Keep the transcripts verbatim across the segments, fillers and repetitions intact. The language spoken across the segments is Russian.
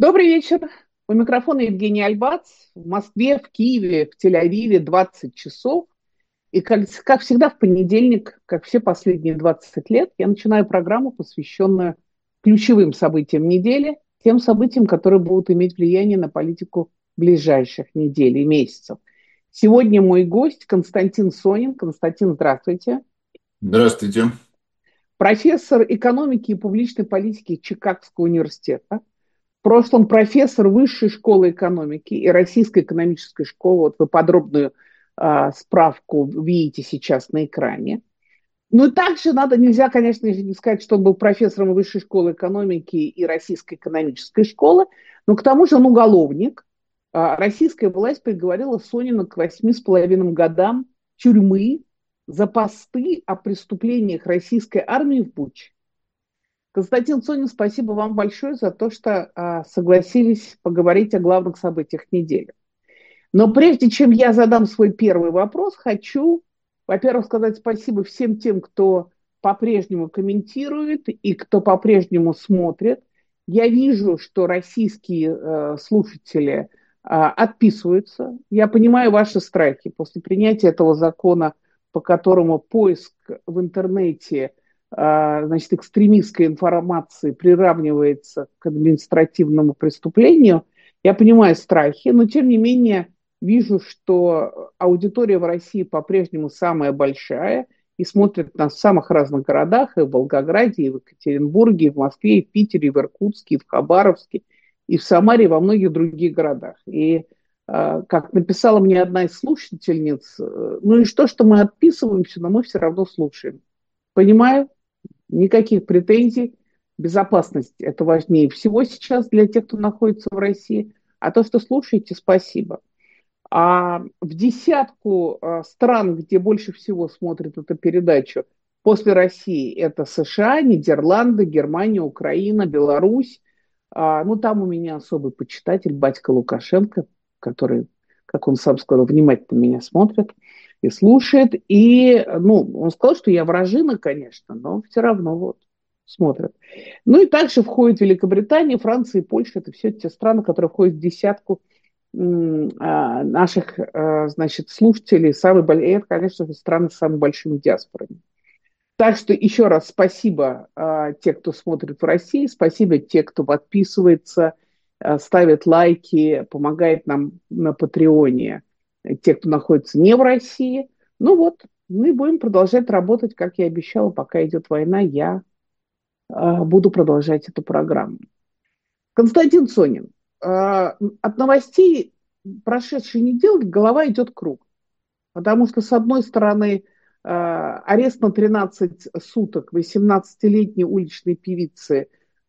Добрый вечер. У микрофона Евгений Альбац. В Москве, в Киеве, в Тель-Авиве двадцать часов. И как, как всегда в понедельник, как все последние двадцать лет, я начинаю программу, посвященную ключевым событиям недели, тем событиям, которые будут иметь влияние на политику ближайших недель и месяцев. Сегодня мой гость Константин Сонин. Константин, здравствуйте. Здравствуйте. Профессор экономики и публичной политики Чикагского университета. В прошлом профессор Высшей школы экономики и Российской экономической школы. Вот вы подробную а, справку видите сейчас на экране. Ну и также надо, нельзя, конечно, не сказать, что он был профессором Высшей школы экономики и Российской экономической школы, но к тому же он уголовник. А, российская власть приговорила Сонина к восьми с половиной годам тюрьмы за посты о преступлениях российской армии в Буче. Константин Сонин, спасибо вам большое за то, что а, согласились поговорить о главных событиях недели. Но прежде чем я задам свой первый вопрос, хочу, во-первых, сказать спасибо всем тем, кто по-прежнему комментирует и кто по-прежнему смотрит. Я вижу, что российские э, слушатели э, отписываются. Я понимаю ваши страхи после принятия этого закона, по которому поиск в интернете значит, экстремистской информации приравнивается к административному преступлению. Я понимаю страхи, но тем не менее вижу, что аудитория в России по-прежнему самая большая и смотрит нас в самых разных городах, и в Волгограде, и в Екатеринбурге, и в Москве, и в Питере, и в Иркутске, и в Хабаровске, и в Самаре, и во многих других городах. И как написала мне одна из слушательниц, ну и что, что мы отписываемся, но мы все равно слушаем. Понимаю? Никаких претензий. Безопасность – это важнее всего сейчас для тех, кто находится в России. А то, что слушаете, спасибо. А в десятку стран, где больше всего смотрят эту передачу после России, это США, Нидерланды, Германия, Украина, Беларусь. Ну, там у меня особый почитатель, батька Лукашенко, который, как он сам сказал, внимательно меня смотрит и слушает. И, ну, он сказал, что я вражина, конечно, но все равно вот смотрят. Ну и также входит Великобритания, Франция и Польша. Это все те страны, которые входят в десятку наших, значит, слушателей. Самые, и это, конечно, страны с самыми большими диаспорами. Так что еще раз спасибо а, те, кто смотрит в России, спасибо те, кто подписывается, а, ставит лайки, помогает нам на Патреоне, те, кто находится не в России. Ну вот, мы будем продолжать работать, как я обещала, пока идет война, я а, буду продолжать эту программу. Константин Сонин, а, от новостей прошедшей недели голова идет круг, потому что, с одной стороны, арест на тринадцать суток восемнадцатилетней уличной певицы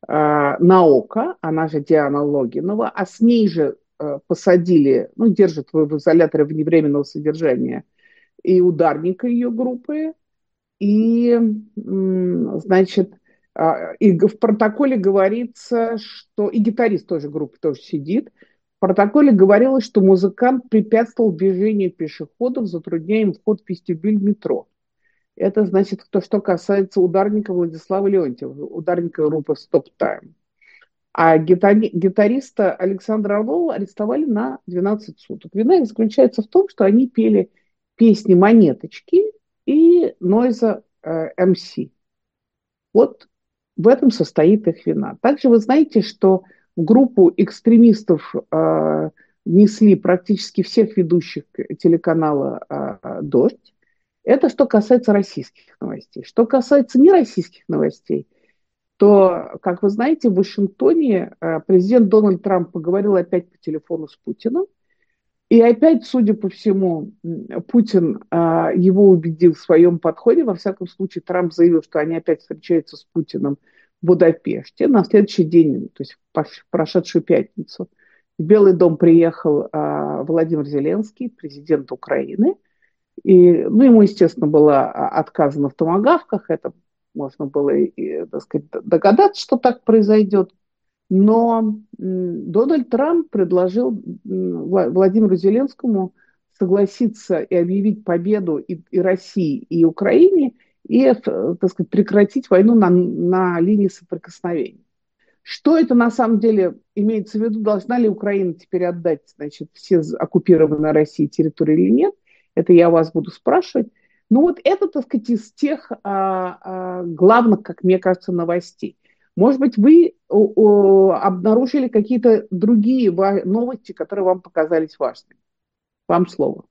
Наока, она же Диана Логинова, а с ней же посадили, ну, держат в изоляторе вневременного содержания и ударника ее группы, и, значит, и в протоколе говорится, что и гитарист тоже группы тоже сидит. В протоколе говорилось, что музыкант препятствовал движению пешеходов, затрудняя им вход в вестибюль метро. Это, значит, то, что касается ударника Владислава Леонтьева, ударника группы Stop Time. А гитари- гитариста Александра Орлова арестовали на двенадцать суток. Вина их заключается в том, что они пели песни «Монеточки» и Нойза э, эм си. Вот в этом состоит их вина. Также вы знаете, что в группу экстремистов э, внесли практически всех ведущих телеканала э, «Дождь». Это что касается российских новостей. Что касается нероссийских новостей, то, как вы знаете, в Вашингтоне э, президент Дональд Трамп поговорил опять по телефону с Путиным. И опять, судя по всему, Путин а, его убедил в своем подходе. Во всяком случае, Трамп заявил, что они опять встречаются с Путиным в Будапеште на следующий день, то есть в прошедшую пятницу. В Белый дом приехал а, Владимир Зеленский, президент Украины. И, ну, ему, естественно, было отказано в томагавках. Это можно было, и, так сказать, догадаться, что так произойдет. Но Дональд Трамп предложил Владимиру Зеленскому согласиться и объявить победу и, и России, и Украине, и, так сказать, прекратить войну на, на линии соприкосновения. Что это на самом деле имеется в виду? Должна ли Украина теперь отдать, значит, все оккупированные Россией территории или нет? Это я вас буду спрашивать. Ну вот это, так сказать, из тех а, а, главных, как мне кажется, новостей. Может быть, вы о, о, обнаружили какие-то другие новости, которые вам показались важными? Вам слово.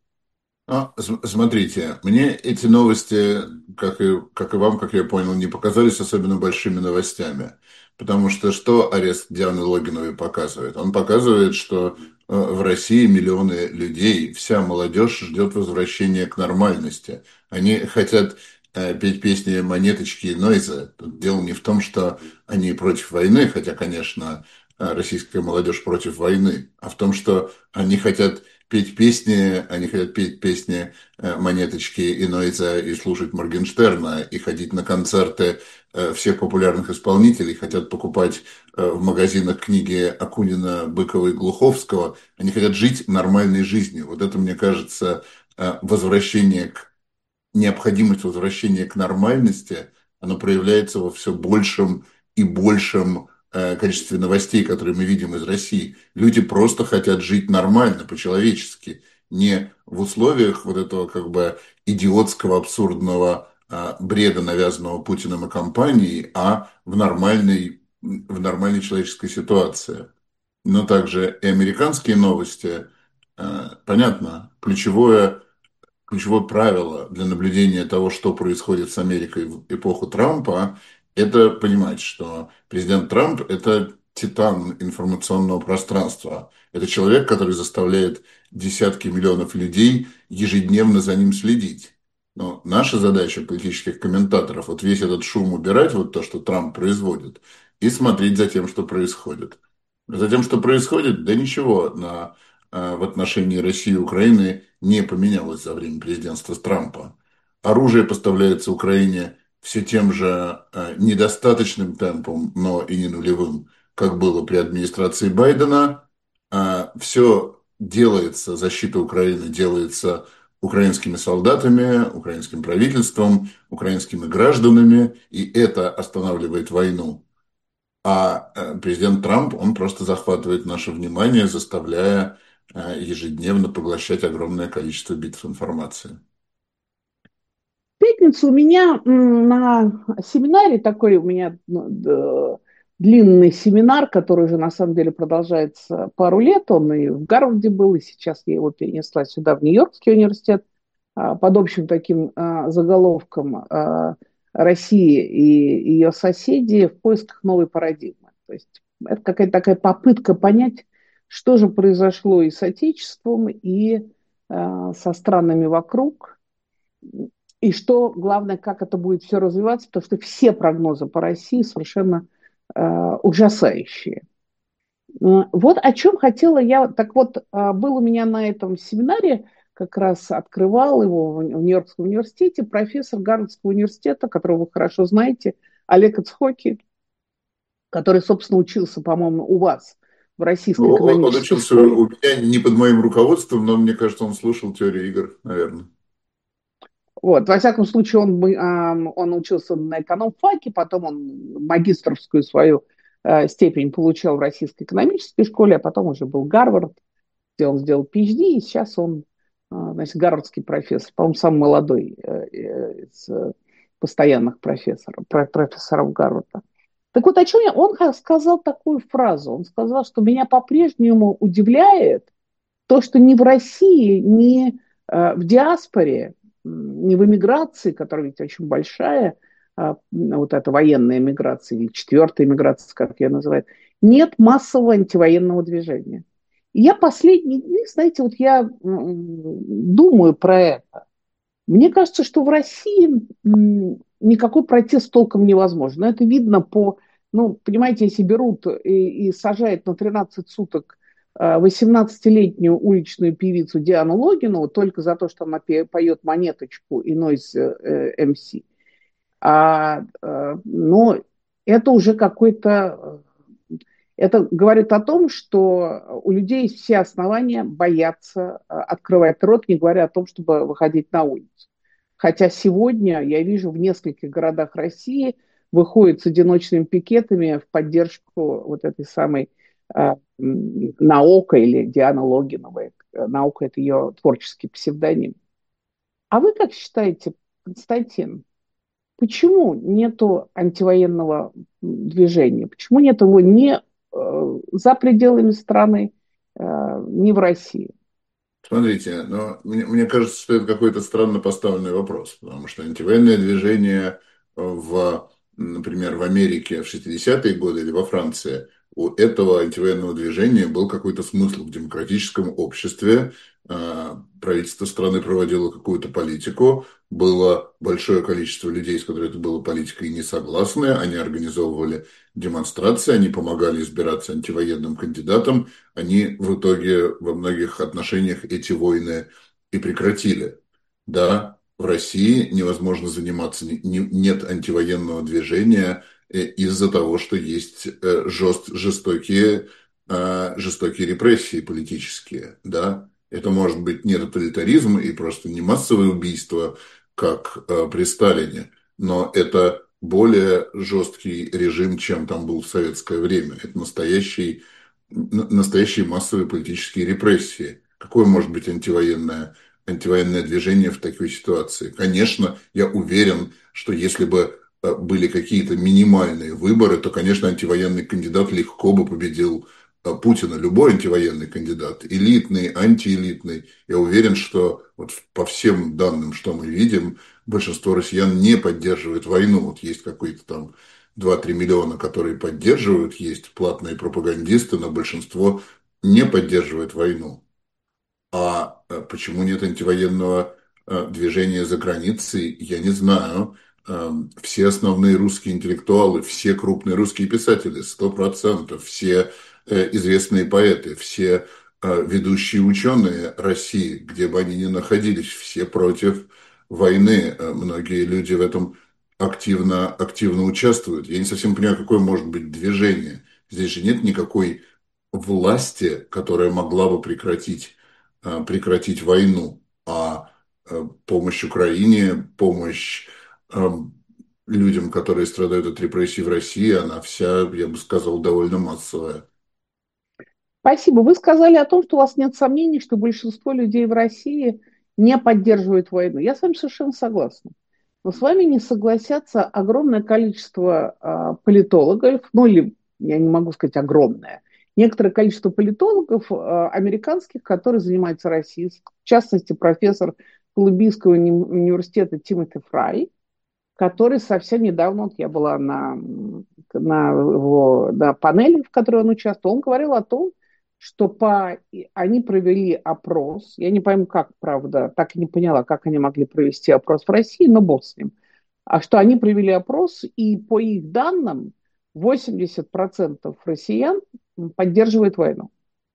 А, с- смотрите, мне эти новости, как и, как и вам, как я понял, не показались особенно большими новостями. Потому что что арест Дианы Логиновой показывает? Он показывает, что э, в России миллионы людей, вся молодежь ждет возвращения к нормальности. Они хотят э, петь песни Монеточки и Нойза. Тут дело не в том, что они против войны, хотя, конечно, э, российская молодежь против войны, а в том, что они хотят петь песни, они хотят петь песни э, Монеточки и Нойза и слушать Моргенштерна, и ходить на концерты э, всех популярных исполнителей, хотят покупать э, в магазинах книги Акунина, Быкова и Глуховского. Они хотят жить нормальной жизнью. Вот это, мне кажется, э, возвращение к необходимость возвращения к нормальности, оно проявляется во все большем и большем э, количестве новостей, которые мы видим из России. Люди просто хотят жить нормально, по-человечески, не в условиях вот этого как бы идиотского, абсурдного э, бреда, навязанного Путиным и компанией, а в нормальной, в нормальной человеческой ситуации. Но также и американские новости, э, понятно, ключевое ключевое правило для наблюдения того, что происходит с Америкой в эпоху Трампа, это понимать, что президент Трамп – это титан информационного пространства. Это человек, который заставляет десятки миллионов людей ежедневно за ним следить. Но наша задача политических комментаторов – вот весь этот шум убирать, вот то, что Трамп производит, и смотреть за тем, что происходит. За тем, что происходит, да ничего на э, в отношении России и Украины не поменялось за время президентства Трампа. Оружие поставляется Украине все тем же э, недостаточным темпом, но и не нулевым, как было при администрации Байдена. Все делается, защита Украины делается украинскими солдатами, украинским правительством, украинскими гражданами, и это останавливает войну. А э, президент Трамп, он просто захватывает наше внимание, заставляя э, ежедневно поглощать огромное количество битв информации. В пятницу у меня м, на семинаре, такой у меня ну, д- длинный семинар, который уже на самом деле продолжается пару лет, он и в Гарварде был, и сейчас я его перенесла сюда, в Нью-Йоркский университет, а, под общим таким а, заголовком а, «Россия и ее соседи в поисках новой парадигмы». То есть это какая-то такая попытка понять, что же произошло и с Отечеством, и а, со странами вокруг, и что главное, как это будет все развиваться, потому что все прогнозы по России совершенно э, ужасающие. Э, Вот о чем хотела я. Так вот, э, был у меня на этом семинаре, как раз открывал его в Нью-Йоркском университете, профессор Гарвардского университета, которого вы хорошо знаете, Олег Ицхоки, который, собственно, учился, по-моему, у вас в Российской Он он экономической учился школе. у меня не под моим руководством, но мне кажется, он слушал теорию игр, наверное. Вот, во всяком случае, он, бы, а, он учился на экономфаке, потом он магистрскую свою а, степень получил в Российской экономической школе, а потом уже был Гарвард, где он сделал PhD, и сейчас он, а, значит, гарвардский профессор, по-моему, самый молодой э, э, из э, постоянных профессоров, про- профессоров Гарварда. Так вот, о чем я? Он сказал такую фразу. Он сказал, что меня по-прежнему удивляет то, что ни в России, ни э, в диаспоре, ни в эмиграции, которая ведь очень большая, э, вот эта военная эмиграция или четвертая эмиграция, как ее называют, нет массового антивоенного движения. И я последние дни, знаете, вот я думаю про это. Мне кажется, что в России никакой протест толком невозможен. Но это видно по, ну, понимаете, если берут и, и сажают на тринадцать суток восемнадцатилетнюю уличную певицу Диану Логинову только за то, что она поет «Монеточку» и «Нойз эм си». А, э, но это уже какой-то... Это говорит о том, что у людей есть все основания бояться э, открывать рот, не говоря о том, чтобы выходить на улицу. Хотя сегодня я вижу в нескольких городах России выходит с одиночными пикетами в поддержку вот этой самой э, Наока или Дианы Логиновой. Наука – это ее творческий псевдоним. А вы как считаете, Константин, почему нету антивоенного движения? Почему нет его ни э, за пределами страны, э, ни в России? Смотрите, но мне, мне кажется, что это какой-то странно поставленный вопрос, потому что антивоенное движение в, например, в Америке в шестидесятые годы или во Франции, у этого антивоенного движения был какой-то смысл в демократическом обществе. А, правительство страны проводило какую-то политику, было большое количество людей, с которыми это была политика, и не согласны, они организовывали демонстрации, они помогали избираться антивоенным кандидатам, они в итоге во многих отношениях эти войны и прекратили. Да, в России невозможно заниматься, не- нет антивоенного движения э, из-за того, что есть э, жест, жестокие, э, жестокие репрессии политические. Да, это может быть не тоталитаризм и просто не массовые убийства, как э, при Сталине, но это более жесткий режим, чем там был в советское время. Это настоящий настоящие массовые политические репрессии. Какое может быть антивоенное, антивоенное движение в такой ситуации? Конечно, я уверен, что если бы э, были какие-то минимальные выборы, то, конечно, антивоенный кандидат легко бы победил э, Путина. Любой антивоенный кандидат, элитный, антиэлитный. Я уверен, что вот по всем данным, что мы видим, большинство россиян не поддерживает войну. Вот есть какой-то там два-три миллиона, которые поддерживают, есть платные пропагандисты, но большинство не поддерживает войну. А э, почему нет антивоенного э, движения за границей, я не знаю. Эм, Все основные русские интеллектуалы, все крупные русские писатели, сто процентов, все э, известные поэты, все э, ведущие ученые России, где бы они ни находились, все против войны. Э, Многие люди в этом активно, активно участвуют. Я не совсем понимаю, какое может быть движение. Здесь же нет никакой власти, которая могла бы прекратить э, прекратить войну, а э, помощь Украине, помощь э, людям, которые страдают от репрессий в России, она вся, я бы сказал, довольно массовая. Спасибо. Вы сказали о том, что у вас нет сомнений, что большинство людей в России не поддерживают войну. Я с вами совершенно согласна. Но с вами не согласятся огромное количество а, политологов, ну или я не могу сказать огромное, некоторое количество политологов а, американских, которые занимаются Россией, в частности профессор Колумбийского уни- университета Тимоти Фрай, который совсем недавно, вот я была на, на его на панели, в которой он участвовал, он говорил о том, что по, они провели опрос, я не пойму, как, правда, так и не поняла, как они могли провести опрос в России, но бог с ним, а что они провели опрос, и по их данным восемьдесят процентов россиян поддерживают войну.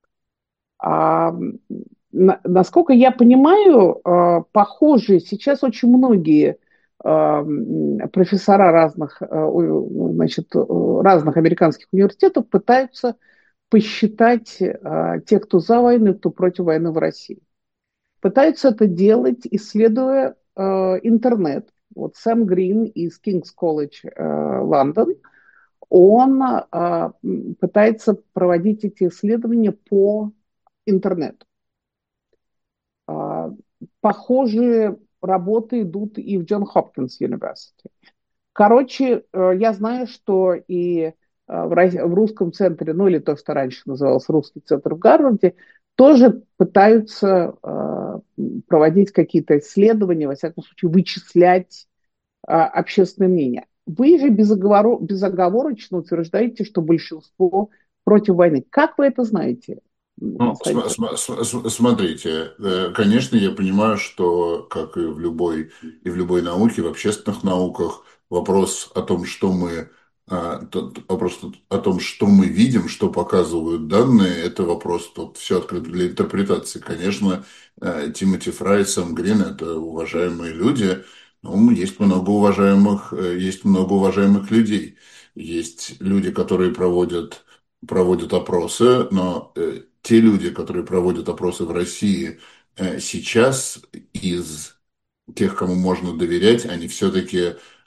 А, на, насколько я понимаю, а, похоже, сейчас очень многие а, профессора разных, а, значит, разных американских университетов пытаются посчитать а, тех, кто за войну, кто против войны в России. Пытаются это делать, исследуя а, интернет. Вот Сэм Грин из King's College а, Лондон, он а, пытается проводить эти исследования по интернету. А, Похожие работы идут и в Джон Хопкинс University. Короче, э, я знаю, что и э, в, в русском центре, ну или то, что раньше называлось русский центр в Гарварде, тоже пытаются э, проводить какие-то исследования, во всяком случае, вычислять э, общественное мнение. Вы же безоговор... безоговорочно утверждаете, что большинство против войны. Как вы это знаете, Ну, см- Константин? см- см- смотрите, э, конечно, я понимаю, что, как и в любой, и в любой науке, в общественных науках, вопрос о том, что мы, а, тот- вопрос о том, что мы видим, что показывают данные, это вопрос, тут все открыто для интерпретации. Конечно, э, Тимоти Фрай, Сэм Грин – это уважаемые люди, но есть много уважаемых, э, есть много уважаемых людей. Есть люди, которые проводят проводят опросы, но э, те люди, которые проводят опросы в России э, сейчас, из тех, кому можно доверять, они все-таки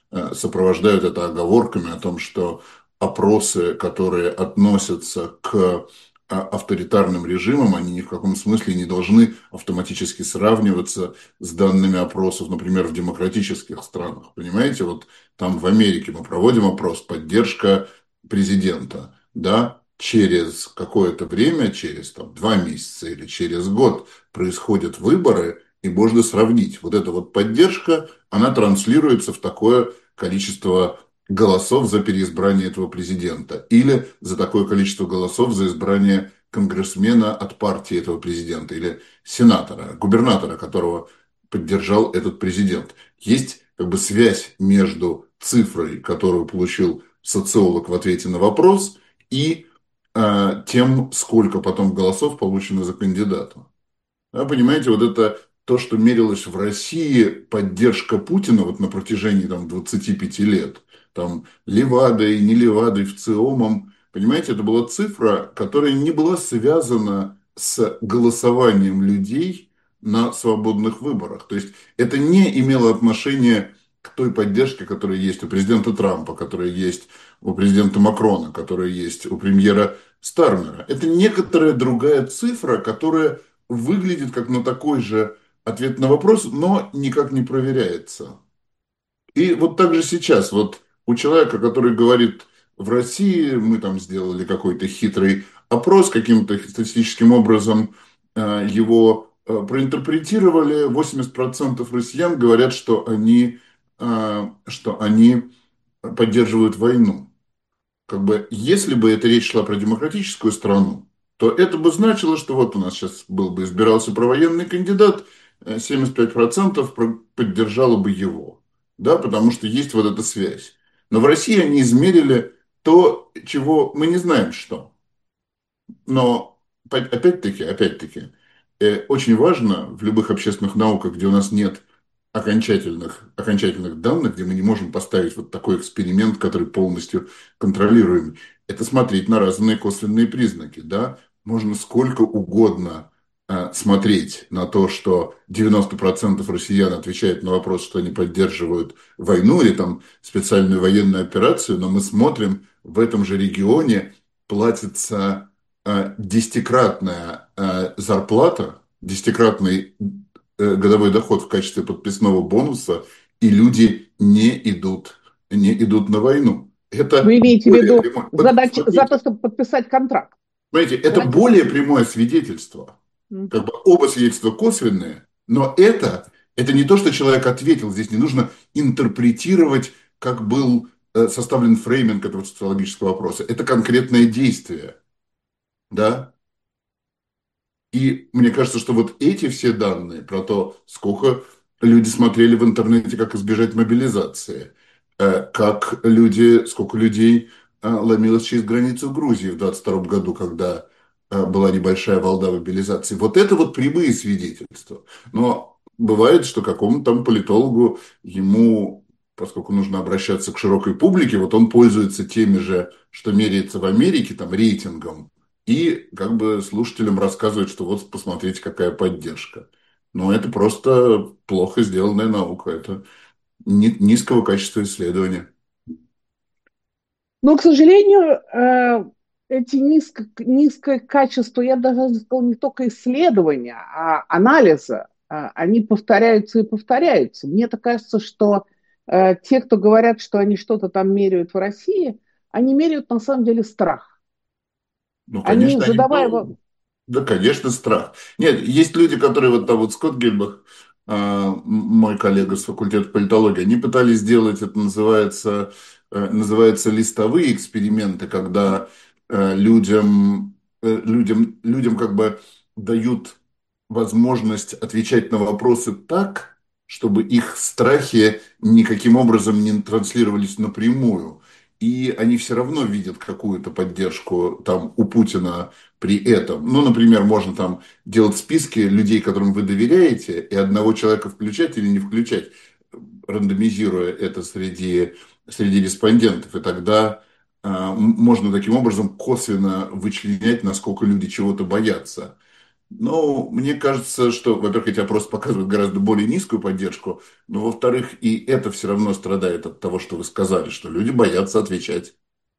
э, сопровождают это оговорками о том, что опросы, которые относятся к а, авторитарным режимам, они ни в каком смысле не должны автоматически сравниваться с данными опросов, например, в демократических странах. Понимаете, вот там в Америке мы проводим опрос «Поддержка президента», да, через какое-то время, через там, два месяца или через год происходят выборы, и можно сравнить. Вот эта вот поддержка, она транслируется в такое количество голосов за переизбрание этого президента или за такое количество голосов за избрание конгрессмена от партии этого президента или сенатора, губернатора, которого поддержал этот президент. Есть как бы связь между цифрой, которую получил социолог в ответе на вопрос, и э, тем, сколько потом голосов получено за кандидата. Да, понимаете, вот это то, что мерилось в России поддержка Путина вот на протяжении там, двадцати пяти лет, там Левадой, не Левадой, ВЦИОМом, понимаете, это была цифра, которая не была связана с голосованием людей на свободных выборах. То есть это не имело отношения к той поддержке, которая есть у президента Трампа, которая есть у президента Макрона, которая есть у премьера Стармера. Это некоторая другая цифра, которая выглядит как на такой же ответ на вопрос, но никак не проверяется. И вот так же сейчас, вот у человека, который говорит, в России мы там сделали какой-то хитрый опрос, каким-то статистическим образом э, его э, проинтерпретировали, восемьдесят процентов россиян говорят, что они, э, что они поддерживают войну. Как бы, если бы эта речь шла про демократическую страну, то это бы значило, что вот у нас сейчас был бы избирался провоенный кандидат, э, семьдесят пять процентов про- поддержало бы его, да, потому что есть вот эта связь. Но в России они измерили то, чего мы не знаем, что. Но по- опять-таки, опять-таки, э, очень важно в любых общественных науках, где у нас нет окончательных, окончательных данных, где мы не можем поставить вот такой эксперимент, который полностью контролируем, это смотреть на разные косвенные признаки. Да? Можно сколько угодно э, смотреть на то, что девяносто процентов россиян отвечают на вопрос, что они поддерживают войну или там специальную военную операцию, но мы смотрим, в этом же регионе платится э, десятикратная э, зарплата, десятикратный э, годовой доход в качестве подписного бонуса, и люди не идут, не идут на войну. Вы Это имеете в более виду прямое. Вот задачи за то, смотрите, чтобы подписать контракт? смотрите, это Давайте. более прямое свидетельство. Как бы оба свидетельства косвенные, но это, это не то, что человек ответил. Здесь не нужно интерпретировать, как был э, составлен фрейминг этого социологического вопроса. Это конкретное действие. Да? И мне кажется, что вот эти все данные про то, сколько люди смотрели в интернете, как избежать мобилизации, э, как люди, сколько людей э, ломилось через границу в Грузии в двадцать втором году, когда э, была небольшая волна мобилизации. Вот это вот прямые свидетельства. Но бывает, что какому-то там политологу, ему, поскольку нужно обращаться к широкой публике, вот он пользуется теми же, что меряется в Америке, там, рейтингом, и как бы слушателям рассказывать, что вот посмотрите, какая поддержка. Но это просто плохо сделанная наука. Это ни- низкого качества исследования. Но, к сожалению, э, эти низко, низкое качество, я даже сказала, не только исследования, а анализа, э, они повторяются и повторяются. Мне так кажется, что э, те, кто говорят, что они что-то там меряют в России, они меряют на самом деле страх. Ну, Они, конечно, они, задавая... во- ну, да, конечно, страх. Нет, есть люди, которые, вот там вот Скотт Гельбах, а, м- мой коллега с факультета политологии, они пытались сделать, это называется, э, называется листовые эксперименты, когда э, людям, э, людям, людям как бы дают возможность отвечать на вопросы так, чтобы их страхи никаким образом не транслировались напрямую. И они все равно видят какую-то поддержку там у Путина при этом. Ну, например, можно там делать списки людей, которым вы доверяете, и одного человека включать или не включать, рандомизируя это среди, среди респондентов. И тогда а, м- можно таким образом косвенно вычленять, насколько люди чего-то боятся. Ну, мне кажется, что, во-первых, эти опросы показывают гораздо более низкую поддержку, но, во-вторых, и это все равно страдает от того, что вы сказали, что люди боятся отвечать.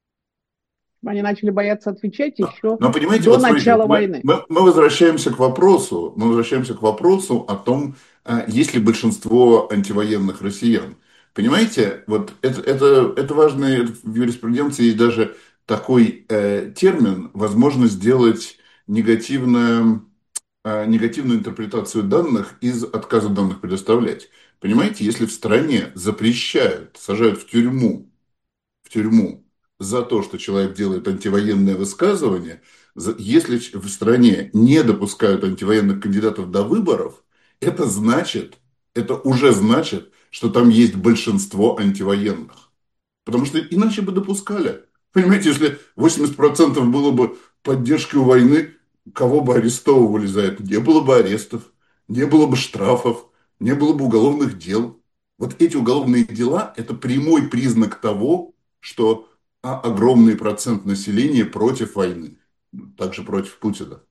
Они начали бояться отвечать еще Но понимаете, до вот смотрите, вот начала мы, войны. мы, мы возвращаемся к вопросу, мы возвращаемся к вопросу о том, а, есть ли большинство антивоенных россиян. Понимаете, вот это, это, это важно, это в юриспруденции есть даже такой э, термин, возможность сделать негативное, э, негативную интерпретацию данных из отказа данных предоставлять. Понимаете, если в стране запрещают, сажают в тюрьму в тюрьму за то, что человек делает антивоенное высказывание, если в стране не допускают антивоенных кандидатов до выборов, это значит, это уже значит, что там есть большинство антивоенных. Потому что иначе бы допускали. Понимаете, если восемьдесят процентов было бы поддержкой у войны, кого бы арестовывали за это? Не было бы арестов, не было бы штрафов, не было бы уголовных дел. Вот эти уголовные дела – это прямой признак того, что а, огромный процент населения против войны, также против Путина.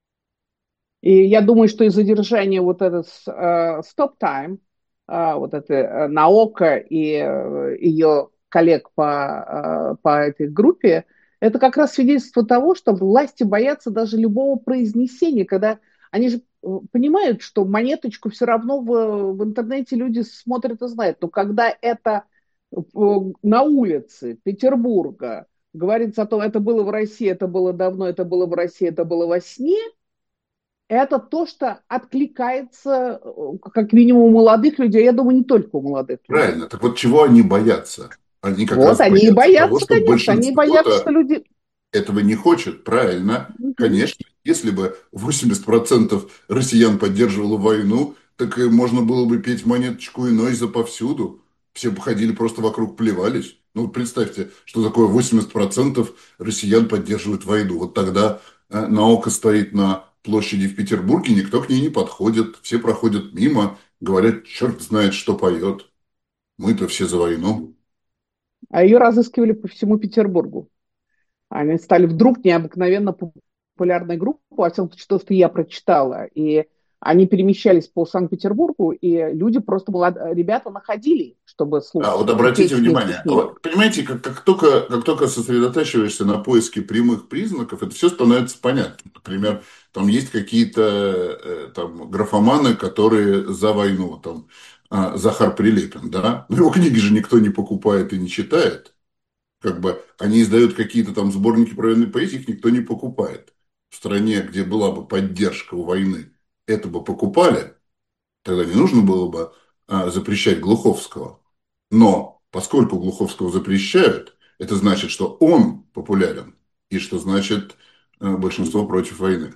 И я думаю, что и задержание вот этот э, стоп-тайм, э, вот это э, Наока и э, ее коллег по, э, по этой группе, это как раз свидетельство того, что власти боятся даже любого произнесения, когда они же э, понимают, что монеточку все равно в, в интернете люди смотрят и знают. Но когда это э, на улице Петербурга говорится о том, это было в России, это было давно, это было в России, это было во сне, это то, что откликается, э, как минимум, у молодых людей. Я думаю, не только у молодых людей. Правильно. Так вот, чего они боятся? Они как Вот раз они и боятся того, боятся, что конечно. Они боятся, что большинство-то люди... этого не хочет, правильно. Мгм. Конечно, если бы восемьдесят процентов россиян поддерживало войну, так и можно было бы петь монеточку и Нойза повсюду. Все бы ходили просто вокруг, плевались. Ну, вот представьте, что такое восемьдесят процентов россиян поддерживают войну. Вот тогда э, наука стоит на площади в Петербурге, никто к ней не подходит, все проходят мимо, говорят, черт знает, что поет. Мы-то все за войну. А ее разыскивали по всему Петербургу. Они стали вдруг необыкновенно популярной группой, во всяком случае, то, что я прочитала. И они перемещались по Санкт-Петербургу, и люди просто, молод... ребята находили, чтобы А слушать вот и обратите петь вместе внимание, с ними. вот понимаете, как, как только, как только сосредотачиваешься на поиске прямых признаков, это все становится понятно. Например, там есть какие-то э, там графоманы, которые за войну, там а, Захар Прилепин, да, но его книги же никто не покупает и не читает. Как бы они издают какие-то там сборники про военной поэзии, их никто не покупает. В стране, где была бы поддержка у войны, это бы покупали, тогда не нужно было бы а, запрещать Глуховского. Но поскольку Глуховского запрещают, это значит, что он популярен, и что значит э, большинство против войны.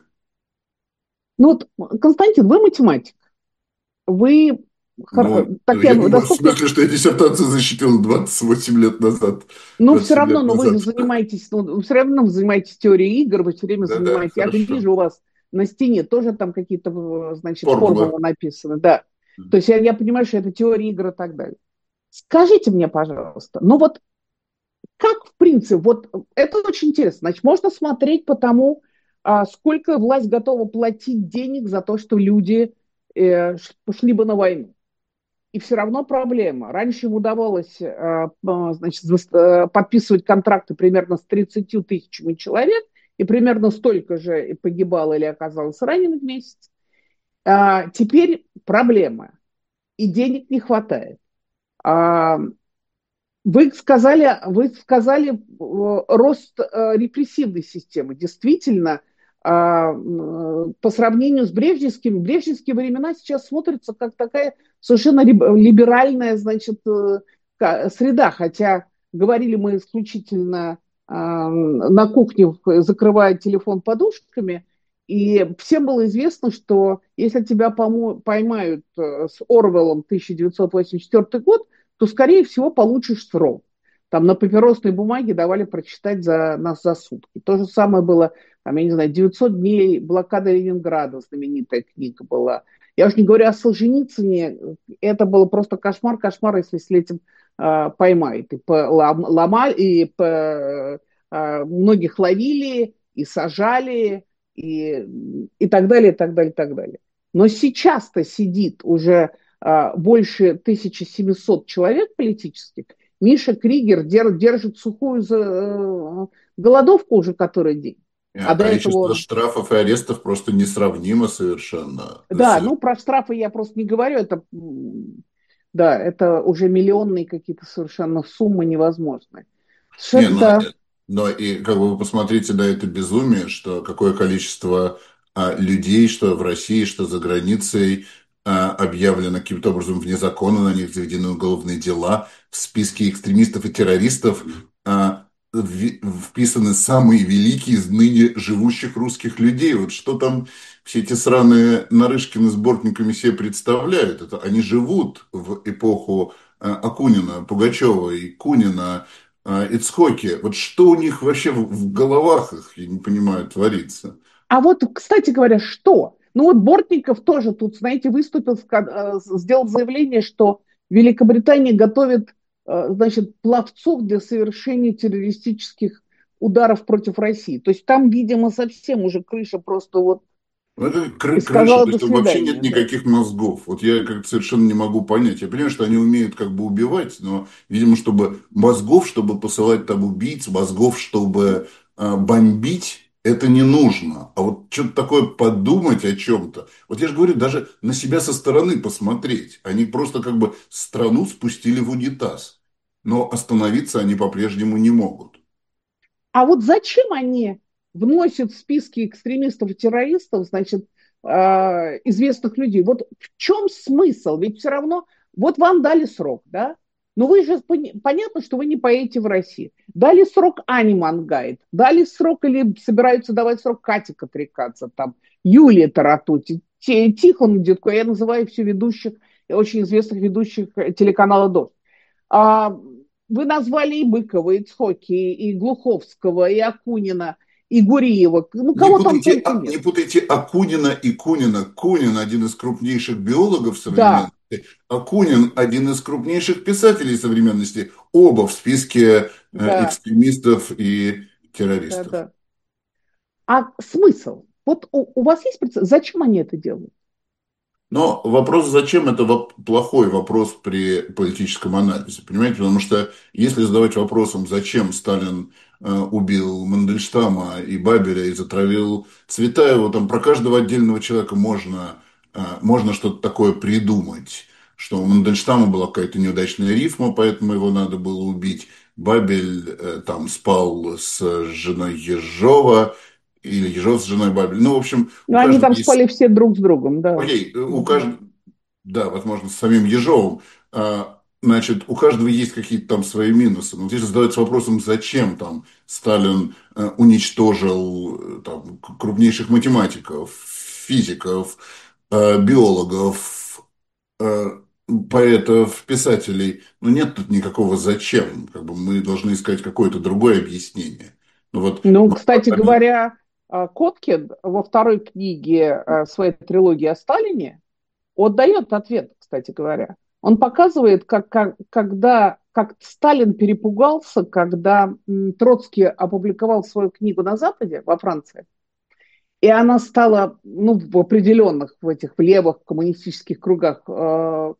Ну вот, Константин, вы математик. Вы, хор- Ну, так я, я думаю, в насколько смысле, что я диссертацию защитил двадцать восемь лет назад. но двадцать все семь равно, лет но вы же назад. занимаетесь, ну, все равно вы занимаетесь теорией игр, вы все время Да-да, занимаетесь. Я же хорошо. вижу у вас на стене тоже там какие-то, значит, Формула. формулы написаны, да. То есть я, я понимаю, что это теория игр и так далее. Скажите мне, пожалуйста, ну вот как в принципе, вот это очень интересно. Значит, можно смотреть по тому, а, сколько власть готова платить денег за то, что люди э, пошли бы на войну. И все равно проблема. Раньше им удавалось э, э, значит, э, подписывать контракты примерно с тридцатью тысячами человек, и примерно столько же и погибало или оказалось раненых в месяц. А теперь проблема, и денег не хватает. А, вы сказали, вы сказали э, рост э, репрессивной системы. Действительно, а, по сравнению с брежневскими, брежневские времена сейчас смотрятся как такая совершенно либеральная, значит, э, среда. Хотя говорили мы исключительно а, на кухне, закрывая телефон подушками, и всем было известно, что если тебя поймают э, с Орвеллом тысяча девятьсот восемьдесят четвёртый год, то, скорее всего, получишь срок. Там на папиросной бумаге давали прочитать за нас за сутки. То же самое было, там, я не знаю, девятьсот дней блокады Ленинграда, знаменитая книга была. Я уж не говорю о Солженицыне, это было просто кошмар, кошмар, если с этим э, поймают. И по, ломали, и по, э, многих ловили, и сажали, и, и так далее, и так далее, и так далее. Но сейчас-то сидит уже а, больше тысячи семисот человек политических. Миша Кригер дер, держит сухую за, э, голодовку уже который день. А А до этого количество он... штрафов и арестов просто несравнимо совершенно. Да, ну про штрафы я просто не говорю, это, да, это уже миллионные какие-то совершенно суммы невозможные. Не, но, Да. но и как бы вы посмотрите на это безумие, что какое количество а, людей, что в России, что за границей, а, объявлено каким-то образом вне закона, на них заведены уголовные дела, в списке экстремистов и террористов а, в- вписаны самые великие из ныне живущих русских людей. Вот что там все эти сраные Нарышкины с бортниками себе представляют? Это они живут в эпоху а, Акунина, Пугачева и Кунина, а, Ицхоки. Вот что у них вообще в, в головах их, я не понимаю, творится? А вот, кстати говоря, что? Ну вот Бортников тоже тут, знаете, выступил, э, сделал заявление, что Великобритания готовит, э, значит, пловцов для совершения террористических ударов против России. То есть там, видимо, совсем уже крыша просто вот Ну, это и кры- крыша, сказала то до есть там вообще нет свидания, да. никаких мозгов. Вот я как совершенно не могу понять. Я понимаю, что они умеют как бы убивать, но, видимо, чтобы мозгов, чтобы посылать там убийц, мозгов, чтобы а, бомбить, это не нужно. А вот что-то такое подумать о чем-то. Вот я же говорю, даже на себя со стороны посмотреть. Они просто как бы страну спустили в унитаз. Но остановиться они по-прежнему не могут. А вот зачем они вносят в списки экстремистов и террористов, значит, э, известных людей? Вот в чем смысл? Ведь все равно, вот вам дали срок, да? Но вы же, понятно, что вы не поедете в Россию. Дали срок Ани Мангайт, дали срок или собираются давать срок Кате Катрикадзе, там, Юлии Таратути, Тихону Дедко, я называю все ведущих, очень известных ведущих телеканала «Дождь». А, вы назвали и Быкова, и Цхоки, и Глуховского, и Акунина, и Гуриева. Ну, Не кого там путайте, только А- нет. не путайте Акунина и Кунина. Кунин – один из крупнейших биологов Да, современности, Акунин – один из крупнейших писателей современности. Оба в списке э, да, экстремистов и да, террористов. да. А смысл? Вот у, у вас есть представление, зачем они это делают? Но вопрос, зачем, это воп- плохой вопрос при политическом анализе, понимаете? Потому что если задавать вопросом, зачем Сталин э, убил Мандельштама и Бабеля и затравил Цветаева, там про каждого отдельного человека можно, э, можно что-то такое придумать, что у Мандельштама была какая-то неудачная рифма, поэтому его надо было убить. Бабель э, там спал с женой Ежова, или Ежов с женой Бабель. Ну, в общем, у Ну, они каждого там есть... спали все друг с другом, да. Окей, у Мгм. каждого, да, возможно, с самим Ежовым. А, Значит, у каждого есть какие-то там свои минусы. Но здесь задается вопросом, зачем там Сталин э, уничтожил э, там, к- крупнейших математиков, физиков, э, биологов, э, поэтов, писателей. Но нет тут никакого зачем. Как бы мы должны искать какое-то другое объяснение. Ну вот, Ну, мы- кстати говоря, а, Коткин во второй книге а, своей трилогии о Сталине, он дает ответ, кстати говоря. Он показывает, как, как, когда, как Сталин перепугался, когда м, Троцкий опубликовал свою книгу на Западе, во Франции, и она стала, ну, в определенных, в этих в левых коммунистических кругах э,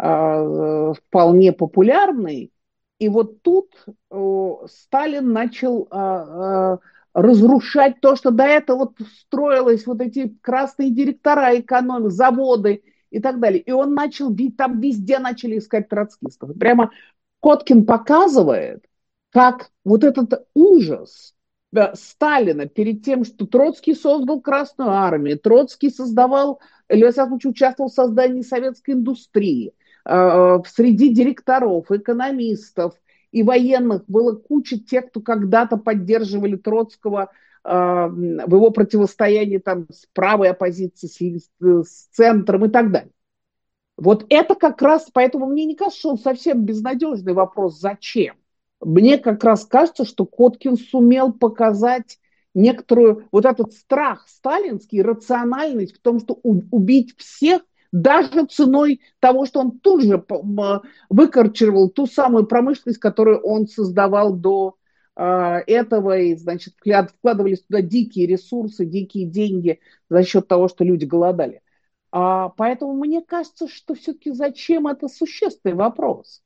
э, вполне популярной. И вот тут э, Сталин начал э, э, разрушать то, что до этого вот строилось, вот эти красные директора экономики, заводы и так далее. И он начал, там везде начали искать троцкистов. Прямо Коткин показывает, как вот этот ужас да, Сталина перед тем, что Троцкий создал Красную Армию, Троцкий создавал, Лев Ильич участвовал в создании советской индустрии, э, среди директоров, экономистов и военных было куча тех, кто когда-то поддерживали Троцкого э, в его противостоянии там, с правой оппозицией, с, с центром и так далее. Вот это как раз, поэтому мне не кажется, что он совсем безнадежный вопрос, зачем. Мне как раз кажется, что Коткин сумел показать некоторую, вот этот страх сталинский, рациональность в том, что убить всех, даже ценой того, что он тут же выкорчевал ту самую промышленность, которую он создавал до а, этого, и, значит, вклад- вкладывались туда дикие ресурсы, дикие деньги за счет того, что люди голодали. А, поэтому мне кажется, что все-таки зачем это существенный вопрос.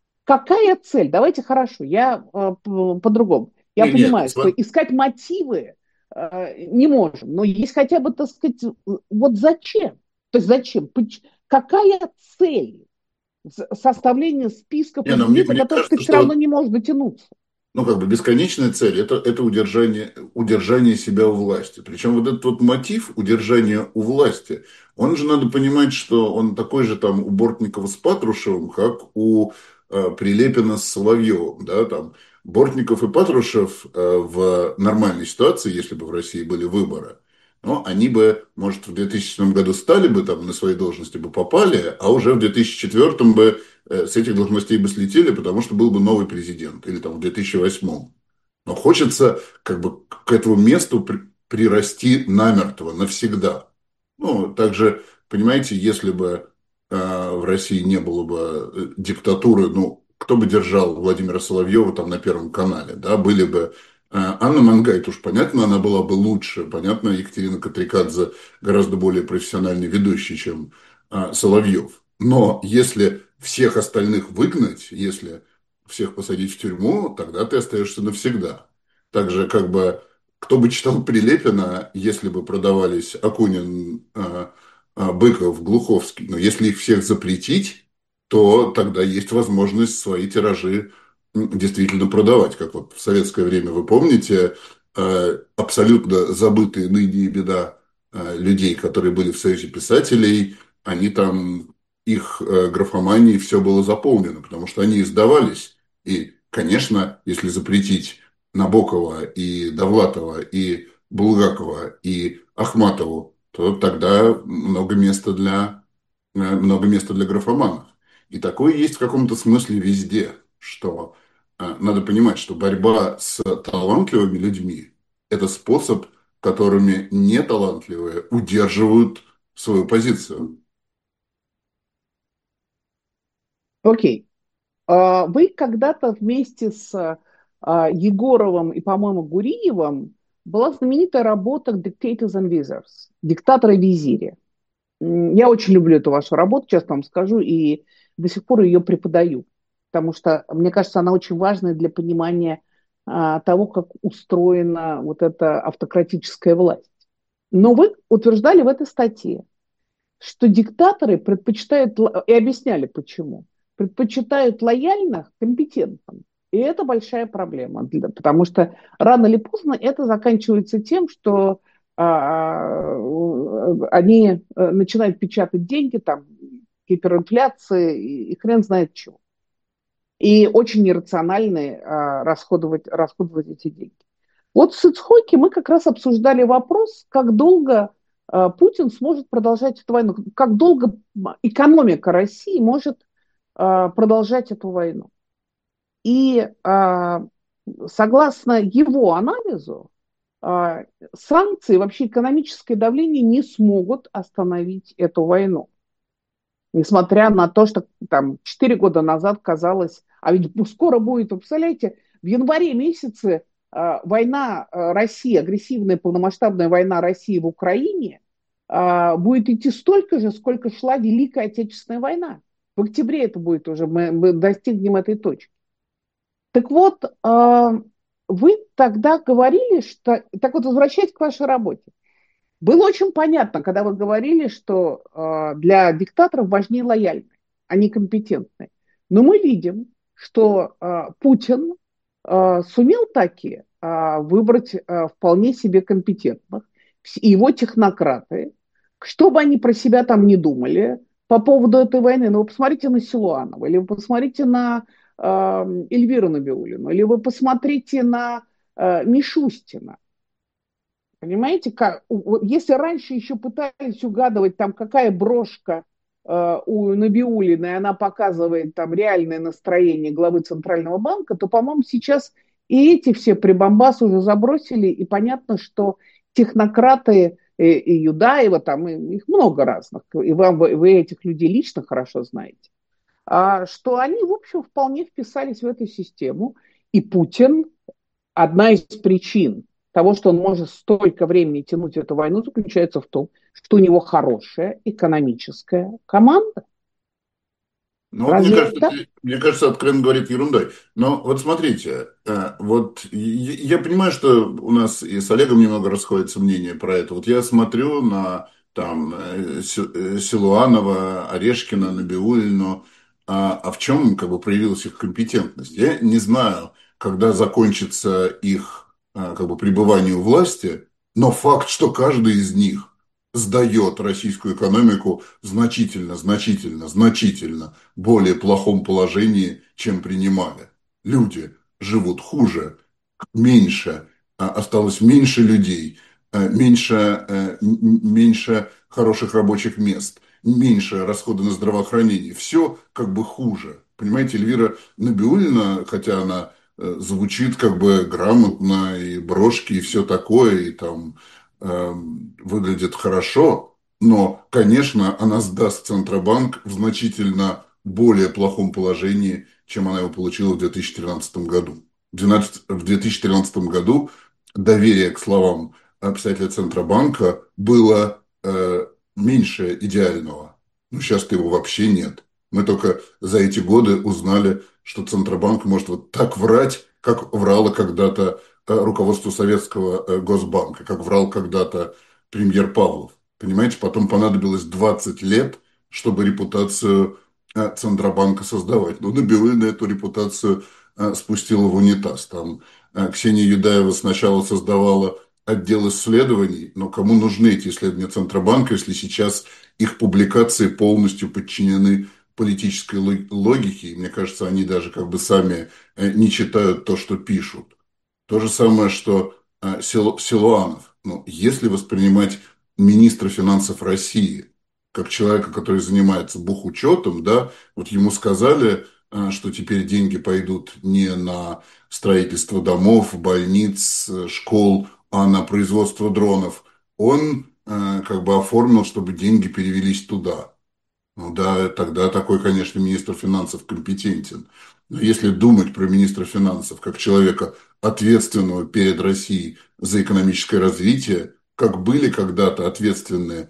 Какая цель? Давайте хорошо, я э, п- по-другому. Я Не, нет, понимаю, что сма- искать мотивы э, не можем, но есть хотя бы, так сказать, вот зачем? То есть зачем? Поч- Какая цель с- составления списков не, из но мне, людей, до мне которых ты кажется, все равно что не можешь дотянуться? ну, как бы бесконечная цель это, это удержание, удержание себя у власти. Причем вот этот вот мотив удержания у власти, он же надо понимать, что он такой же там у Бортникова с Патрушевым, как у э, Прилепина с Соловьевым. Да, там. Бортников и Патрушев э, в нормальной ситуации, если бы в России были выборы, ну, они бы, может, в двухтысячном году стали бы там на свои должности бы попали, а уже в две тысячи четвёртом бы э, с этих должностей бы слетели, потому что был бы новый президент, или там в две тысячи восьмом. Но хочется как бы к этому месту при- прирасти намертво, навсегда. Ну, также, понимаете, если бы э, в России не было бы э, диктатуры, ну, кто бы держал Владимира Соловьева там на Первом канале, да, были бы э, Анна Мангайт, уж понятно, она была бы лучше, понятно, Екатерина Катрикадзе гораздо более профессиональный ведущий, чем э, Соловьев. Но если всех остальных выгнать, если всех посадить в тюрьму, тогда ты остаешься навсегда. Также как бы кто бы читал Прилепина, если бы продавались Акунин, э, э, Быков, Глуховский, но если их всех запретить, то тогда есть возможность свои тиражи м, действительно продавать. Как вот в советское время, вы помните, э, абсолютно забытые ныне и беда э, людей, которые были в Союзе писателей, они там их э, графоманией все было заполнено, потому что они издавались. И, конечно, если запретить Набокова и Довлатова и Булгакова и Ахматову, то тогда много места для, э, много места для графоманов. И такое есть в каком-то смысле везде, что э, надо понимать, что борьба с талантливыми людьми– это способ, которыми неталантливые удерживают свою позицию. Окей. А, Вы когда-то вместе с а, Егоровым и, по-моему, Гуриевым была знаменитая работа «Dictators and Wizards», «Диктаторы и визири». М, Я очень люблю эту вашу работу, честно вам скажу, и до сих пор ее преподаю, потому что, мне кажется, она очень важная для понимания а, того, как устроена вот эта автократическая власть. Но вы утверждали в этой статье, что диктаторы предпочитают, и объясняли почему, предпочитают лояльных компетентным. И это большая проблема, потому что рано или поздно это заканчивается тем, что а, они э, начинают печатать деньги, там, гиперинфляции и, и хрен знает чего. И очень нерациональные а, расходовать, расходовать эти деньги. Вот с Ицхоки мы как раз обсуждали вопрос, как долго э, Путин сможет продолжать эту войну, как долго экономика России может э, продолжать эту войну. И э, согласно его анализу, э, санкции, вообще экономическое давление не смогут остановить эту войну. Несмотря на то, что там четыре года назад казалось, а ведь скоро будет, вы представляете, в январе месяце э, война э, России, агрессивная полномасштабная война России в Украине э, будет идти столько же, сколько шла Великая Отечественная война. В октябре это будет уже, мы, мы достигнем этой точки. Так вот, э, вы тогда говорили, что... Так вот, возвращаясь к вашей работе. Было очень понятно, когда вы говорили, что э, для диктаторов важнее лояльные, а не компетентные. Но мы видим, что э, Путин э, сумел таки э, выбрать э, вполне себе компетентных, и его технократы, что бы они про себя там не думали по поводу этой войны. Ну, вы посмотрите на Силуанова, или вы посмотрите на э, Эльвиру Набиуллину, или вы посмотрите на э, Мишустина. Понимаете, как, если раньше еще пытались угадывать, там, какая брошка э, у Набиуллиной, она показывает там реальное настроение главы Центрального банка, то, по-моему, сейчас и эти все прибамбасы уже забросили, и понятно, что технократы и, и Юдаева, там и, их много разных, и вам, вы, вы этих людей лично хорошо знаете, а, что они, в общем, вполне вписались в эту систему, и Путин одна из причин того, что он может столько времени тянуть эту войну, заключается в том, что у него хорошая экономическая команда. Ну вот мне Разве кажется, это? ты- мне кажется, откровенно говорит ерундой. Но вот смотрите, э, вот я я понимаю, что у нас и с Олегом немного расходятся мнения про это. Вот я смотрю на там э, Си- э, Силуанова, Орешкина, Набиуллину, а, а в чем как бы проявилась их компетентность? Я не знаю, когда закончится их а, как бы пребывание у власти, но факт, что каждый из них сдает российскую экономику значительно, значительно, значительно более плохом положении, чем принимали. Люди живут хуже, меньше, а, осталось меньше людей, а, меньше, э, меньше хороших рабочих мест, меньше расходы на здравоохранение. Все как бы хуже. Понимаете, Эльвира Набиуллина, хотя она э, звучит как бы грамотно, и брошки, и все такое, и там э, выглядит хорошо, но, конечно, она сдаст Центробанк в значительно более плохом положении, чем она его получила в две тысячи тринадцатом году. В две тысячи тринадцатом году доверие к словам председателя Центробанка было э, меньше идеального. Но сейчас-то его вообще нет. Мы только за эти годы узнали, что Центробанк может вот так врать, как врало когда-то э, руководство советского э, Госбанка, как врал когда-то премьер Павлов. Понимаете, потом понадобилось двадцать лет, чтобы репутацию э, Центробанка создавать. Но Набиуллина эту репутацию э, спустила в унитаз. Там э, Ксения Юдаева сначала создавала отдел исследований, но кому нужны эти исследования Центробанка, если сейчас их публикации полностью подчинены политической логике, и мне кажется, они даже как бы сами э, не читают то, что пишут. То же самое, что э, Сил- Силуанов. Ну, если воспринимать министра финансов России как человека, который занимается бухучетом, да, вот ему сказали, э, что теперь деньги пойдут не на строительство домов, больниц, э, школ, а на производство дронов. Он э, как бы оформил, чтобы деньги перевелись туда. Ну да, тогда такой, конечно, министр финансов компетентен. Но если думать про министра финансов как человека, ответственного перед Россией за экономическое развитие, как были когда-то ответственные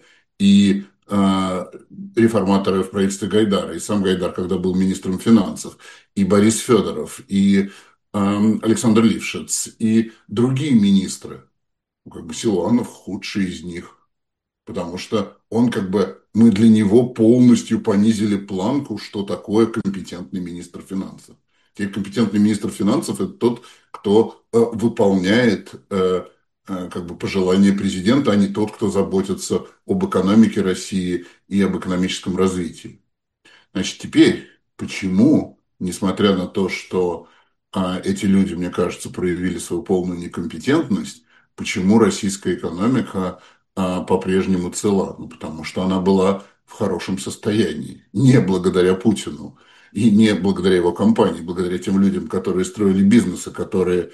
и э, реформаторы в правительстве Гайдара, и сам Гайдар, когда был министром финансов, и Борис Федоров, и э, Александр Лившиц, и другие министры, ну, как бы Силуанов худший из них. Потому что он как бы, мы для него полностью понизили планку, что такое компетентный министр финансов. Теперь компетентный министр финансов – это тот, кто э, выполняет э, э, как бы пожелания президента, а не тот, кто заботится об экономике России и об экономическом развитии. Значит, теперь, почему, несмотря на то, что а, эти люди, мне кажется, проявили свою полную некомпетентность, почему российская экономика а, по-прежнему цела? Ну, потому что она была в хорошем состоянии, не благодаря Путину и не благодаря его компании, благодаря тем людям, которые строили бизнесы, которые,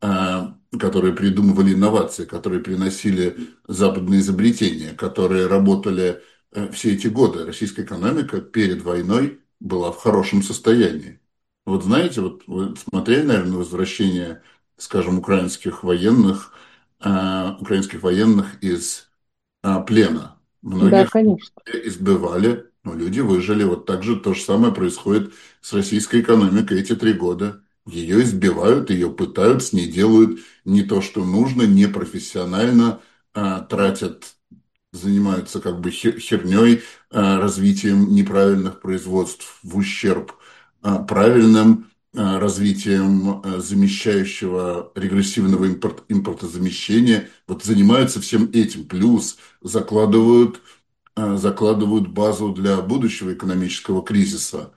а, которые придумывали инновации, которые приносили западные изобретения, которые работали э, все эти годы. Российская экономика перед войной была в хорошем состоянии. Вот знаете, вот вы смотрели, наверное, на возвращение, скажем, украинских военных, э, украинских военных из э, плена. Да, Многих конечно. избивали, но люди выжили. Вот так же то же самое происходит с российской экономикой эти три года. Ее избивают, ее пытают, с ней делают не то, что нужно, непрофессионально, э, тратят, занимаются как бы херней, развитием неправильных производств в ущерб правильным, развитием замещающего регрессивного импорт, импортозамещения. Вот занимаются всем этим. Плюс закладывают, закладывают базу для будущего экономического кризиса.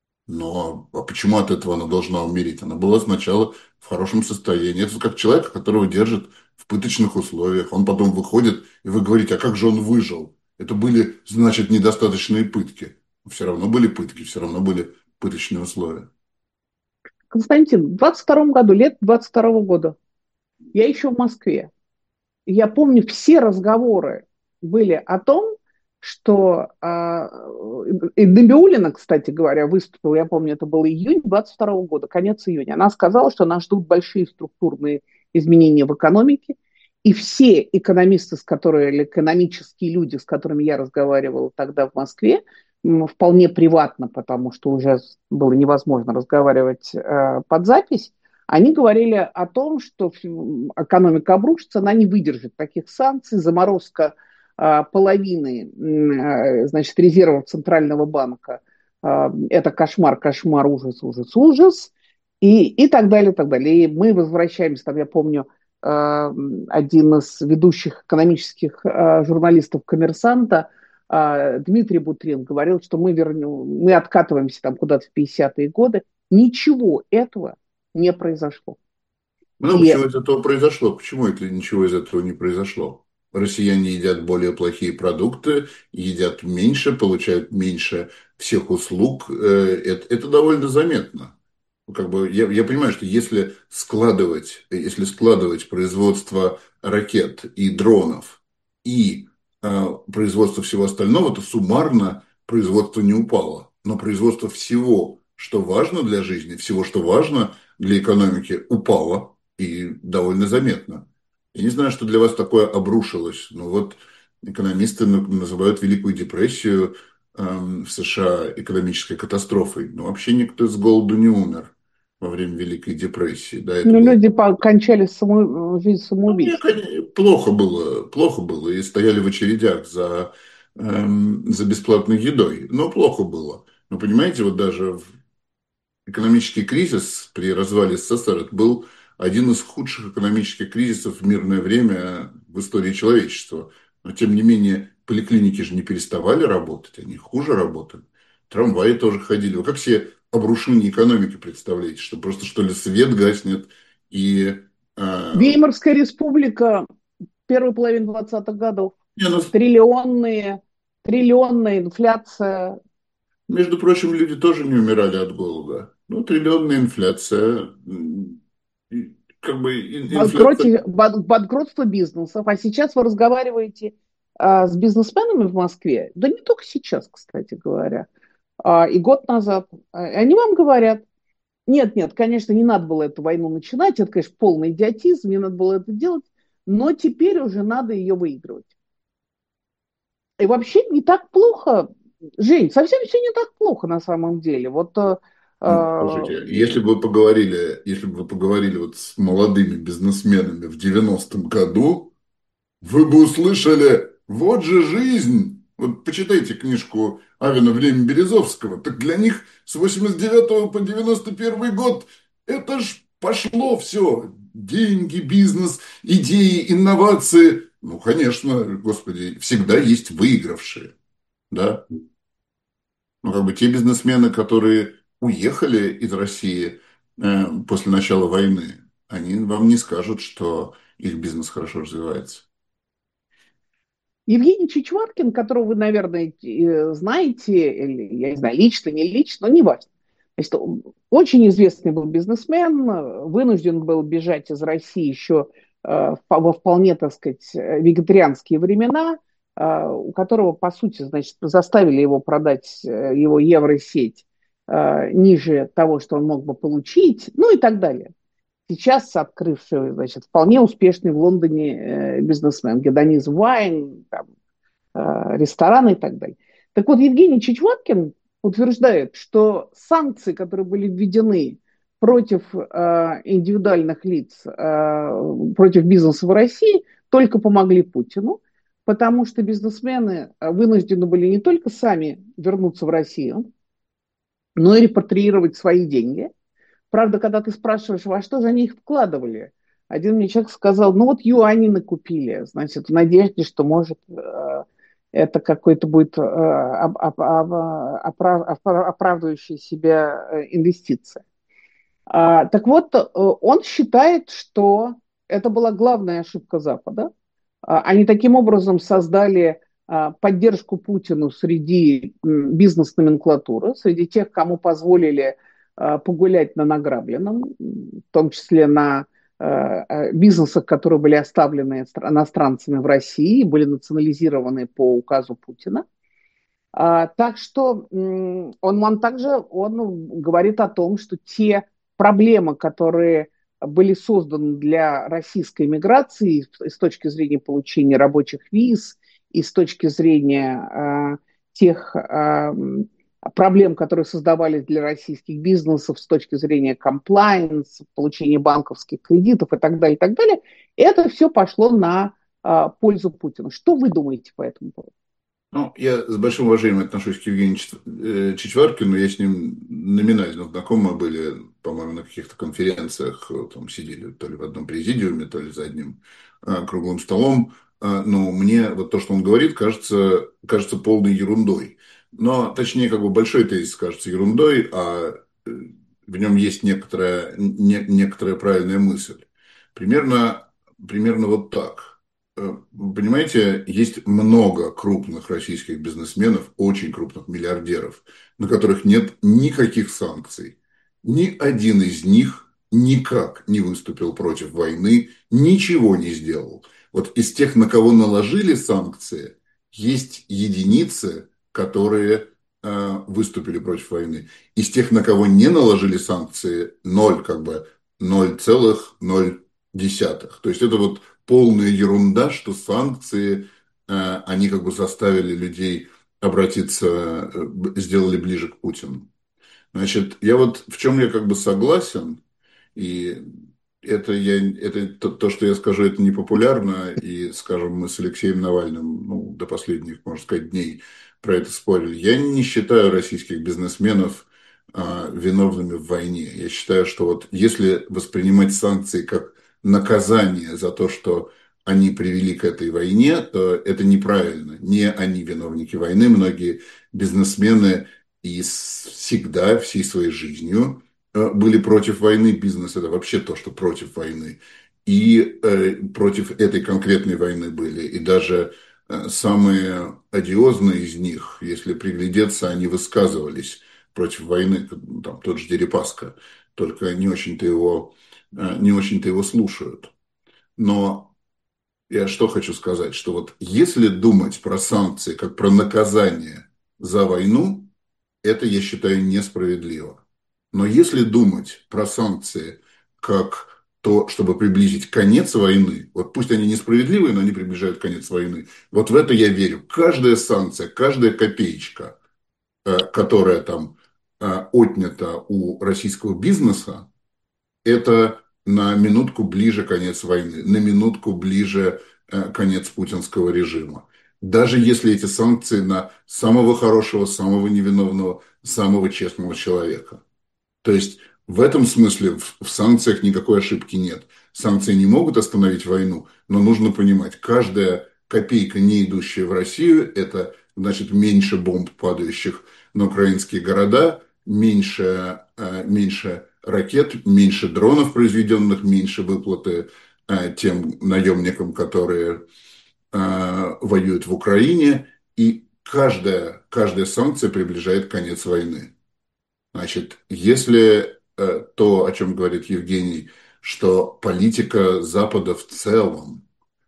Но а почему от этого она должна умереть? Она была сначала в хорошем состоянии. Это как человек, которого держат в пыточных условиях. Он потом выходит, и вы говорите, а как же он выжил? Это были, значит, недостаточные пытки. Все равно были пытки, все равно были пыточные условия. Константин, в двадцать втором году, лет двадцать второго года, я еще в Москве. И я помню, все разговоры были о том, что а, и Набиуллина, кстати говоря, выступила, я помню, это был июнь двадцать второго года, конец июня. Она сказала, что нас ждут большие структурные изменения в экономике, и все экономисты, с которыми, или экономические люди, с которыми я разговаривала тогда в Москве, вполне приватно, потому что уже было невозможно разговаривать э, под запись, они говорили о том, что экономика обрушится, она не выдержит таких санкций, заморозка э, половины э, значит, резервов Центрального банка, э, это кошмар, кошмар, ужас, ужас, ужас, и, и так далее, и так далее. И мы возвращаемся, там, я помню, э, один из ведущих экономических э, журналистов «Коммерсанта», Дмитрий Бутрин говорил, что мы, вернем, мы откатываемся там куда-то в пятидесятые годы. Ничего этого не произошло. Много И чего из этого произошло. Почему это ничего из этого не произошло? Россияне едят более плохие продукты, едят меньше, получают меньше всех услуг. Э, Это, это довольно заметно. Ну, Как бы я, я понимаю, что если складывать, если складывать производство ракет и дронов и э, производство всего остального, то суммарно производство не упало. Но производство всего, что важно для жизни, всего, что важно для экономики, упало и довольно заметно. Я не знаю, что для вас такое обрушилось, но вот экономисты называют Великую депрессию эм, в США экономической катастрофой. Но вообще никто с голоду не умер во время Великой депрессии. Да, это ну, было. люди кончали само, жизнь Ну, мне, самоубийством. конечно, плохо было, плохо было, и стояли в очередях за, эм, за бесплатной едой. Но плохо было. Но понимаете, вот даже в экономический кризис при развале СССР это был один из худших экономических кризисов в мирное время в истории человечества. Но, тем не менее, поликлиники же не переставали работать, они хуже работали. Трамваи тоже ходили. Вы как себе обрушение экономики представляете? Что просто, что ли, свет гаснет и... э, Веймарская республика, первой половины двадцатых годов, не, ну, триллионные, триллионная инфляция. между прочим, люди тоже не умирали от голода. Ну, триллионная инфляция. м, и Как бы ин- инфляция. банкроте, бан- банкротство бизнесов. А сейчас вы разговариваете а, с бизнесменами в Москве, да не только сейчас, кстати говоря, а, и год назад. А, Они вам говорят, нет, нет, конечно, не надо было эту войну начинать, это, конечно, полный идиотизм, не надо было это делать, но теперь уже надо ее выигрывать. И вообще не так плохо, Жень, совсем все не так плохо на самом деле. Вот э, Ну, э, слушайте, если бы вы поговорили, если бы вы поговорили вот с молодыми бизнесменами в девяностом году, вы бы услышали, вот же жизнь. Вот почитайте книжку Авина «Время Березовского». Так для них с восемьдесят девятого по девяносто первый год это ж пошло все. Деньги, бизнес, идеи, инновации. Ну, конечно, господи, всегда есть выигравшие. Да? Ну, как бы те бизнесмены, которые уехали из России э, после начала войны, они вам не скажут, что их бизнес хорошо развивается. Евгений Чичваркин, которого вы, наверное, э, знаете, или, я не знаю, лично, не лично, но не важно. Значит, он очень известный был бизнесмен, э, вынужден был бежать из России еще э, во вполне, так сказать, э, вегетарианские времена, э, у которого, по сути, значит, заставили его продать э, его евросеть э, ниже того, что он мог бы получить, ну и так далее. Сейчас открывший, значит, вполне успешный в Лондоне э, бизнесмен, Гедонизм Вайн, там, э, рестораны и так далее. Так вот, Евгений Чичваркин утверждает, что санкции, которые были введены против э, индивидуальных лиц, э, против бизнеса в России, только помогли Путину, потому что бизнесмены вынуждены были не только сами вернуться в Россию, но и репатриировать свои деньги. Правда, когда ты спрашиваешь, во что же они их вкладывали, один мне человек сказал, ну вот юани накупили, значит, в надежде, что может э, это какой-то будет э, оп- оп- оп- оправ- оправ- оправдывающая себя э, инвестиция. А, так вот, э, он считает, что это была главная ошибка Запада. А, Они таким образом создали а, поддержку Путину среди м, бизнес-номенклатуры, среди тех, кому позволили а, погулять на награбленном, м, в том числе на э, бизнесах, которые были оставлены иностранцами в России, были национализированы по указу Путина. А, так что он, он также он говорит о том, что те проблемы, которые были созданы для российской миграции с точки зрения получения рабочих виз и с точки зрения а, тех а, проблем, которые создавались для российских бизнесов с точки зрения compliance, получения банковских кредитов и так далее, и так далее, это все пошло на а, пользу Путина. Что вы думаете по этому поводу? Ну, я с большим уважением отношусь к Евгению Чет- э, Чичваркину. Я с ним номинально знакомы были, по-моему, на каких-то конференциях. э, Там сидели то ли в одном президиуме, то ли за одним э, круглым столом. Э, Но мне вот то, что он говорит, кажется, кажется полной ерундой. Но, точнее, как бы большой тезис кажется ерундой, а э, в нем есть некоторая, не- некоторая правильная мысль. Примерно, примерно вот так. Э, Понимаете, есть много крупных российских бизнесменов, очень крупных миллиардеров, на которых нет никаких санкций. Ни один из них никак не выступил против войны, ничего не сделал. Вот из тех, на кого наложили санкции, есть единицы, которые э, выступили против войны. Из тех, на кого не наложили санкции, ноль, как бы ноль целых ноль десятых. То есть это вот полная ерунда, что санкции, э, они как бы заставили людей обратиться, э, сделали ближе к Путину. Значит, я вот в чем я как бы согласен, и это, я, это то, то, что я скажу, это непопулярно, и, скажем, мы с Алексеем Навальным, ну, до последних, можно сказать, дней про это спорили. Я не считаю российских бизнесменов а, виновными в войне. Я считаю, что вот если воспринимать санкции как наказание за то, что они привели к этой войне, то это неправильно. Не они виновники войны. Многие бизнесмены и всегда, всей своей жизнью э, были против войны. Бизнес – это вообще то, что против войны. И э, против этой конкретной войны были. И даже э, самые одиозные из них, если приглядеться, они высказывались против войны. Там тот же Дерипаска. Только не очень-то его, э, не очень-то его слушают. Но я что хочу сказать, что вот если думать про санкции как про наказание за войну, это, я считаю, несправедливо. Но если думать про санкции как то, чтобы приблизить конец войны, вот пусть они несправедливые, но они приближают конец войны, вот в это я верю. Каждая санкция, каждая копеечка, э, которая там э, отнята у российского бизнеса, это на минутку ближе конец войны, на минутку ближе э, конец путинского режима. Даже если эти санкции на самого хорошего, самого невиновного, самого честного человека. То есть в этом смысле в, в санкциях никакой ошибки нет. Санкции не могут остановить войну, но нужно понимать, каждая копейка, не идущая в Россию, это значит меньше бомб, падающих на украинские города, меньше, э, меньше ракет, меньше дронов произведенных, меньше выплаты э, тем наемникам, которые э, воюют в Украине. И каждая, каждая санкция приближает конец войны. Значит, если э, то, о чем говорит Евгений, что политика Запада в целом,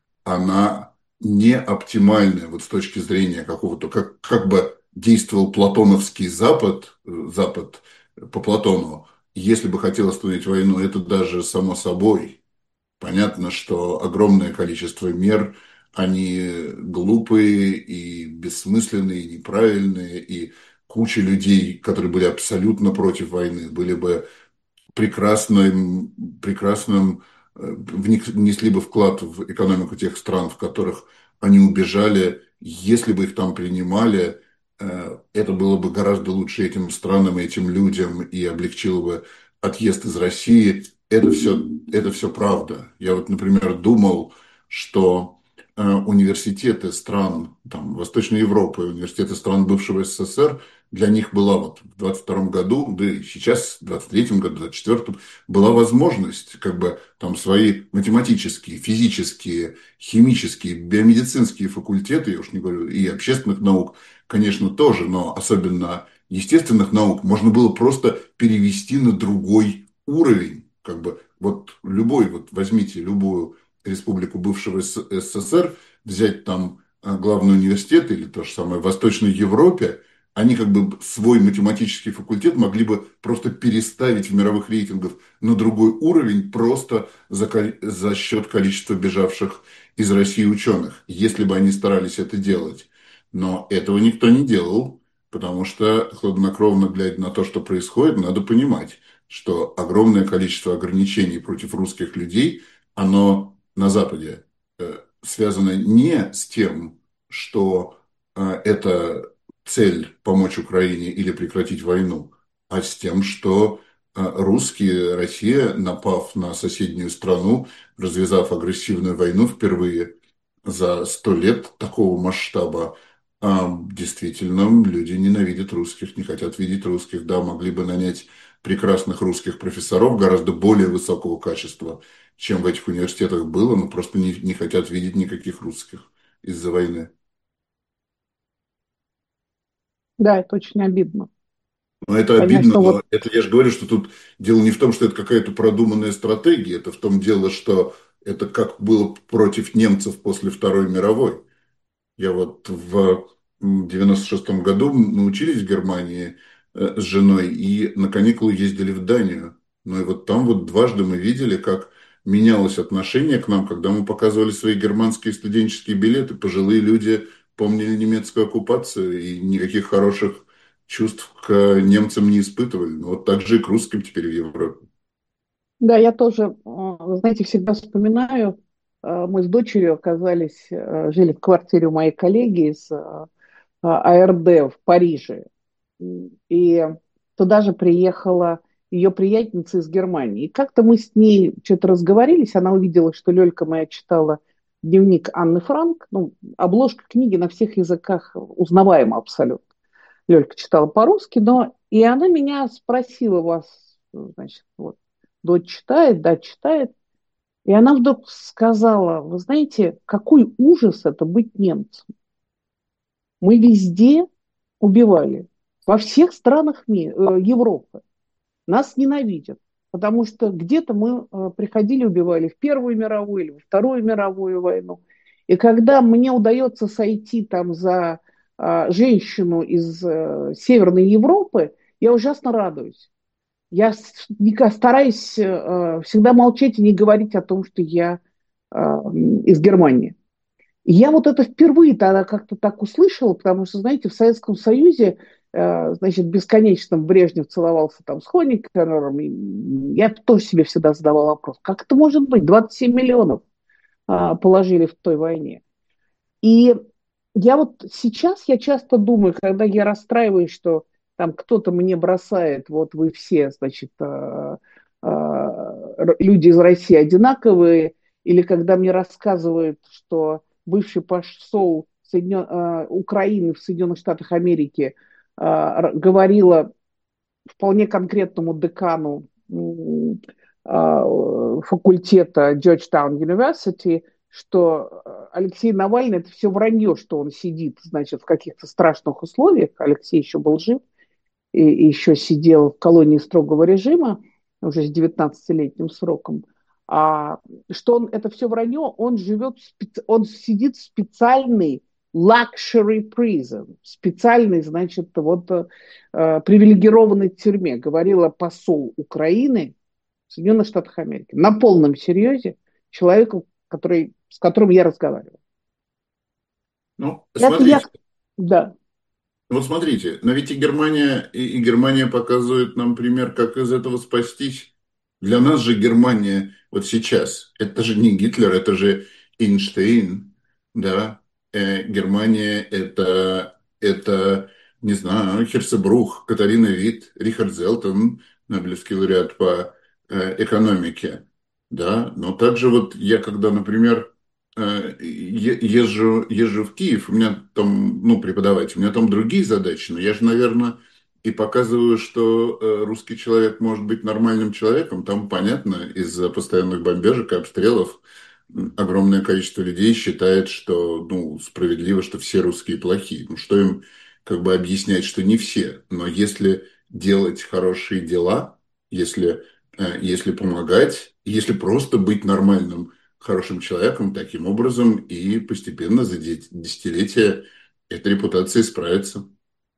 она не оптимальная вот с точки зрения какого-то, как, как бы действовал платоновский Запад, э, Запад по Платону, если бы хотел остановить войну, это даже само собой. Понятно, что огромное количество мер, они глупые и бессмысленные, и неправильные, и куча людей, которые были абсолютно против войны, были бы прекрасным, прекрасным, э, внесли бы вклад в экономику тех стран, в которых они убежали, если бы их там принимали, э, это было бы гораздо лучше этим странам и этим людям и облегчило бы отъезд из России. Это все, это все правда. Я вот, например, думал, что э, университеты стран там, Восточной Европы, университеты стран бывшего СССР, для них была вот в двадцать втором году, да и сейчас, в двадцать третьем году, в двадцать четвёртом, была возможность как бы там свои математические, физические, химические, биомедицинские факультеты, я уж не говорю, и общественных наук, конечно, тоже, но особенно естественных наук, можно было просто перевести на другой уровень. как бы вот любой, вот возьмите любую республику бывшего СССР, взять там а, главный университет или то же самое в Восточной Европе, они как бы свой математический факультет могли бы просто переставить в мировых рейтингах на другой уровень просто за, за счет количества бежавших из России ученых, если бы они старались это делать. Но этого никто не делал, потому что, хладнокровно глядя на то, что происходит, надо понимать, что огромное количество ограничений против русских людей, оно на Западе э, связано не с тем, что э, это цель помочь Украине или прекратить войну, а с тем, что э, русские, Россия, напав на соседнюю страну, развязав агрессивную войну впервые за сто лет такого масштаба, а, действительно, люди ненавидят русских, не хотят видеть русских. Да, могли бы нанять прекрасных русских профессоров гораздо более высокого качества, чем в этих университетах было, но просто не, не хотят видеть никаких русских из-за войны. Да, это очень обидно. Но это Понять, обидно, что но вот, это я же говорю, что тут дело не в том, что это какая-то продуманная стратегия, это в том дело, что это как было против немцев после Второй мировой. Я вот в девяносто шестом году мы учились в Германии э, с женой и на каникулы ездили в Данию. Ну и вот там вот дважды мы видели, как менялось отношение к нам, когда мы показывали свои германские студенческие билеты. Пожилые люди помнили немецкую оккупацию и никаких хороших чувств к немцам не испытывали. Ну вот так же и к русским теперь в Европе. да, я тоже, э, вы знаете, всегда вспоминаю, э, мы с дочерью оказались, э, жили в квартире у моей коллеги из э, АРД в Париже. И туда же приехала ее приятельница из Германии. И как-то мы с ней что-то разговорились, она увидела, что Лёлька моя читала дневник Анны Франк, ну, обложка книги на всех языках узнаваема абсолютно. Лёлька читала по-русски, но и она меня спросила вас, значит, вот, дочь читает, да, читает. И она вдруг сказала, вы знаете, какой ужас это быть немцем. Мы везде убивали, во всех странах ми- э, Европы. Нас ненавидят, потому что где-то мы э, приходили, убивали в Первую мировую или во Вторую мировую войну. И когда мне удается сойти там за э, женщину из э, Северной Европы, я ужасно радуюсь. Я с- не- стараюсь э, всегда молчать и не говорить о том, что я э, из Германии. И я вот это впервые тогда как-то так услышала, потому что, знаете, в Советском Союзе, э, значит, бесконечно Брежнев целовался там с Хонекером, и я тоже себе всегда задавала вопрос, как это может быть? двадцать семь миллионов а, положили в той войне. И я вот сейчас, я часто думаю, когда я расстраиваюсь, что там кто-то мне бросает, вот вы все, значит, э, э, люди из России одинаковые, или когда мне рассказывают, что бывший посол Соединен... э, Украины в Соединенных Штатах Америки э, говорила вполне конкретному декану м, э, факультета Georgetown University, что э, Алексей Навальный это все вранье, что он сидит, значит, в каких-то страшных условиях. Алексей еще был жив и, и еще сидел в колонии строгого режима уже с девятнадцатилетним сроком. А что он это все вранье, он живет, он сидит в специальной luxury prison, специальной, значит, вот э, привилегированной тюрьме, говорила посол Украины в Соединенных Штатах Америки. На полном серьезе человеку, который, с которым я разговариваю. Ну, Это я, смотрите, да, вот смотрите, но ведь и Германия, и, и Германия показывает нам пример, как из этого спастись. Для нас же Германия вот сейчас, это же не Гитлер, это же Эйнштейн, да. Э, Германия это, это, не знаю, Херцебрух, Катарина Вит, Рихард Зелтон, Нобелевский лауреат по э, экономике, да. Но также вот я, когда, например, э, е- езжу, езжу в Киев, у меня там, ну, преподавать, у меня там другие задачи, но я же, наверное, и показываю, что э, русский человек может быть нормальным человеком. Там, понятно, из-за постоянных бомбежек и обстрелов м, огромное количество людей считает, что, ну, справедливо, что все русские плохие. Ну, что им как бы объяснять, что не все. Но если делать хорошие дела, если э, если помогать, если просто быть нормальным, хорошим человеком, таким образом и постепенно за де- десятилетия эта репутация исправится.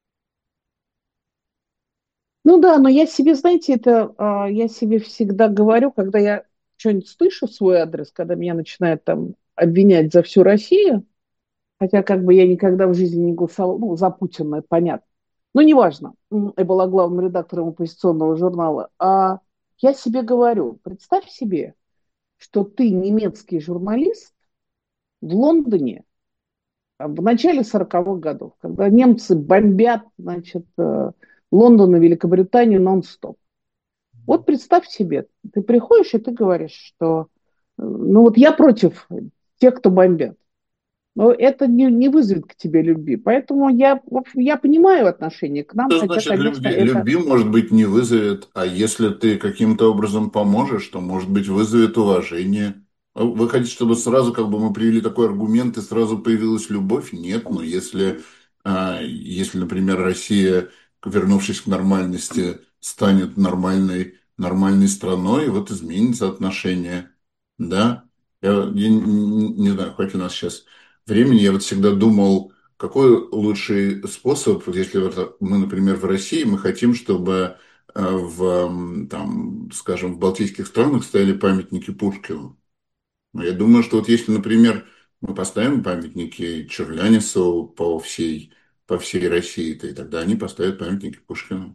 Ну да, но я себе, знаете, это а, я себе всегда говорю, когда я что-нибудь слышу в свой адрес, когда меня начинают там обвинять за всю Россию, хотя как бы я никогда в жизни не голосовала, ну, за Путина, это понятно. Но неважно, М, я была главным редактором оппозиционного журнала. А я себе говорю, представь себе, что ты немецкий журналист в Лондоне а, в начале сороковых годов, когда немцы бомбят, значит, э, Лондон и Великобританию нон-стоп. Вот представь себе, ты приходишь и ты говоришь, что э, ну вот я против тех, кто бомбят. Но это не, не вызовет к тебе любви. Поэтому я, в общем, я понимаю отношение к нам, Что хотя, значит конечно, любви? это... Любви, может быть, не вызовет, а если ты каким-то образом поможешь, то, может быть, вызовет уважение. А вы хотите, чтобы сразу как бы мы привели такой аргумент и сразу появилась любовь? Нет, но если, а, если, например, Россия, вернувшись к нормальности, станет нормальной, нормальной страной, вот изменится отношение. Да? Я, я не, не- не знаю, хватит у нас сейчас времени, я вот всегда думал, какой лучший способ, вот если вот мы, например, в России, мы хотим, чтобы э, в, м, там, скажем, в балтийских странах стояли памятники Пушкину. Но я думаю, что вот если, например, мы поставим памятники Черлянису по всей, по всей России, то и тогда они поставят памятники Пушкину.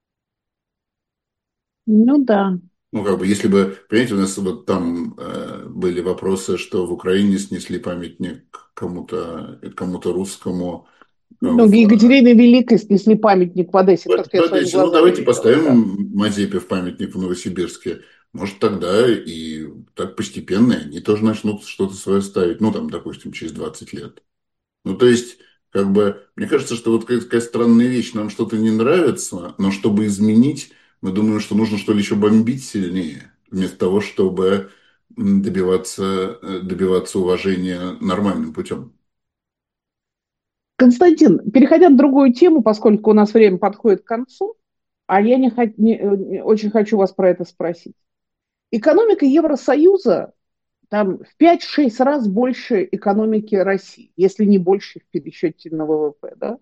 Ну да. Ну, как бы, если бы, понимаете, у нас вот там э, были вопросы, что в Украине снесли памятник кому-то, кому-то русскому э, Ну, в Екатерине Великой снесли памятник в Одессе, В то, что я в своими Одессе. Ну, глазами давайте видела, да. поставим Мазепе в памятник в Новосибирске. Может, тогда и так постепенно они тоже начнут что-то свое ставить. Ну, там, допустим, через двадцать лет. Ну, то есть, как бы, мне кажется, что вот какая-то такая странная вещь. Нам что-то не нравится, но чтобы изменить, мы думаем, что нужно, что ли, еще бомбить сильнее, вместо того, чтобы м, добиваться, э, добиваться уважения нормальным путем. Константин, переходя на другую тему, поскольку у нас время подходит к концу, а я не, хот- не- э, очень хочу вас про это спросить. Экономика Евросоюза там в пять-шесть раз больше экономики России, если не больше в пересчете на вэ вэ пэ, да?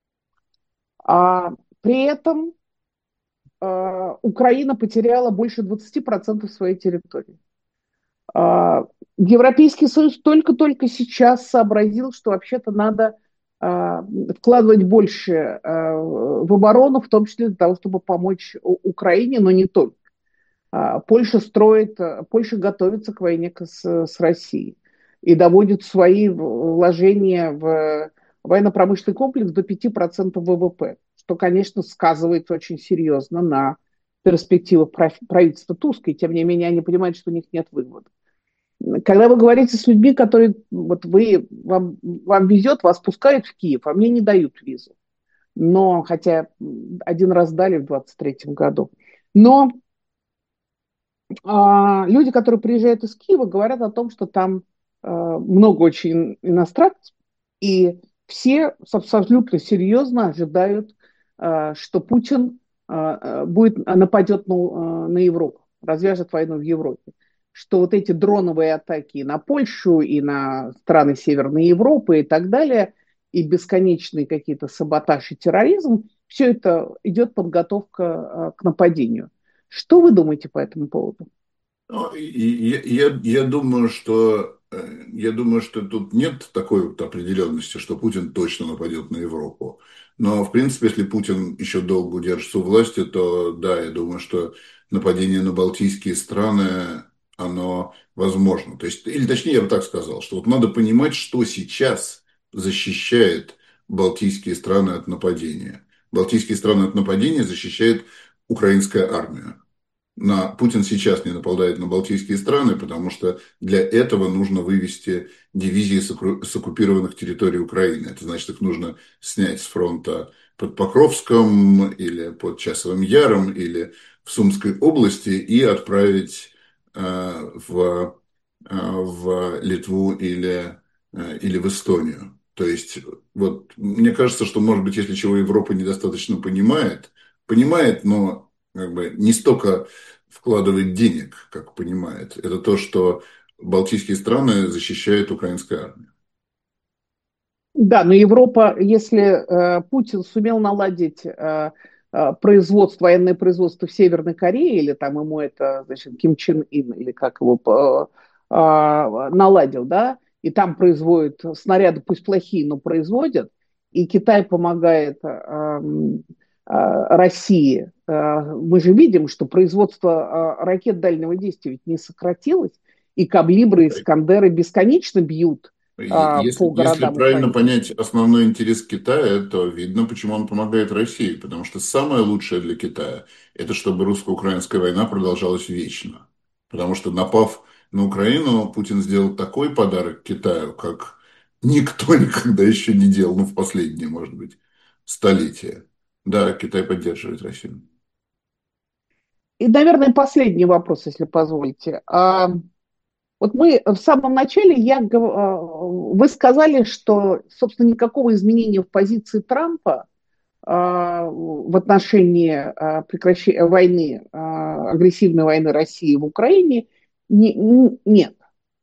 А при этом а, Украина потеряла больше двадцати процентов своей территории. А, Европейский Союз только-только сейчас сообразил, что вообще-то надо а, вкладывать больше а, в оборону, в том числе для того, чтобы помочь У- Украине, но не только. А, Польша строит, а, Польша готовится к войне с, с Россией и доводит свои вложения в военно-промышленный комплекс до пяти процентов вэ вэ пэ, что, конечно, сказывается очень серьезно на перспективах правительства Туска, и тем не менее они понимают, что у них нет вывода. Когда вы говорите с людьми, которые, вот вы, вам, вам везет, вас пускают в Киев, а мне не дают визу. Но, хотя один раз дали в двадцать третьем году. Но а, люди, которые приезжают из Киева, говорят о том, что там а, много очень иностранцев, и все абсолютно серьезно ожидают, а, что Путин а, а, будет, нападет на, а, на Европу, развяжет войну в Европе. Что вот эти дроновые атаки и на Польшу, и на страны Северной Европы и так далее, и бесконечные какие-то саботаж и терроризм, все это идет подготовка а, к нападению. Что вы думаете по этому поводу? Ну, и- и я, я, я думаю, что э, я думаю, что тут нет такой вот определенности, что Путин точно нападет на Европу. Но, в принципе, если Путин еще долго удержится у власти, то да, я думаю, что нападение на балтийские страны, оно возможно. То есть, или точнее, я бы так сказал, что вот надо понимать, что сейчас защищает балтийские страны от нападения. Балтийские страны от нападения защищает украинская армия. На, Путин сейчас не нападает на балтийские страны, потому что для этого нужно вывести дивизии с, окку- с оккупированных территорий Украины. Это значит, их нужно снять с фронта под Покровском или под Часовым Яром или в Сумской области и отправить э, в, э, в Литву или, э, или в Эстонию. То есть, вот мне кажется, что, может быть, если чего Европа недостаточно понимает, понимает, но как бы не столько вкладывает денег, как понимает. Это то, что балтийские страны защищает украинская армия. Да, но Европа, если э, Путин сумел наладить э, э, производство, военное производство в Северной Корее, или там ему это, значит, Ким Чен Ын, или как его э, э, наладил, да, и там производят снаряды, пусть плохие, но производят, и Китай помогает э, э, России. Э, мы же видим, что производство э, ракет дальнего действия ведь не сократилось, и калибры, и Искандеры бесконечно бьют И а, Если, по если городам правильно Украины. понять основной интерес Китая, то видно, почему он помогает России. Потому что самое лучшее для Китая – это чтобы русско-украинская война продолжалась вечно. Потому что, напав на Украину, Путин сделал такой подарок Китаю, как никто никогда еще не делал, ну, в последние, может быть, столетия. Да, Китай поддерживает Россию. И, наверное, последний вопрос, если позволите. А, вот мы в самом начале, я, гов- а, вы сказали, что, собственно, никакого изменения в позиции Трампа а, в отношении а, прекращения войны, а, агрессивной войны России в Украине не- н- нет.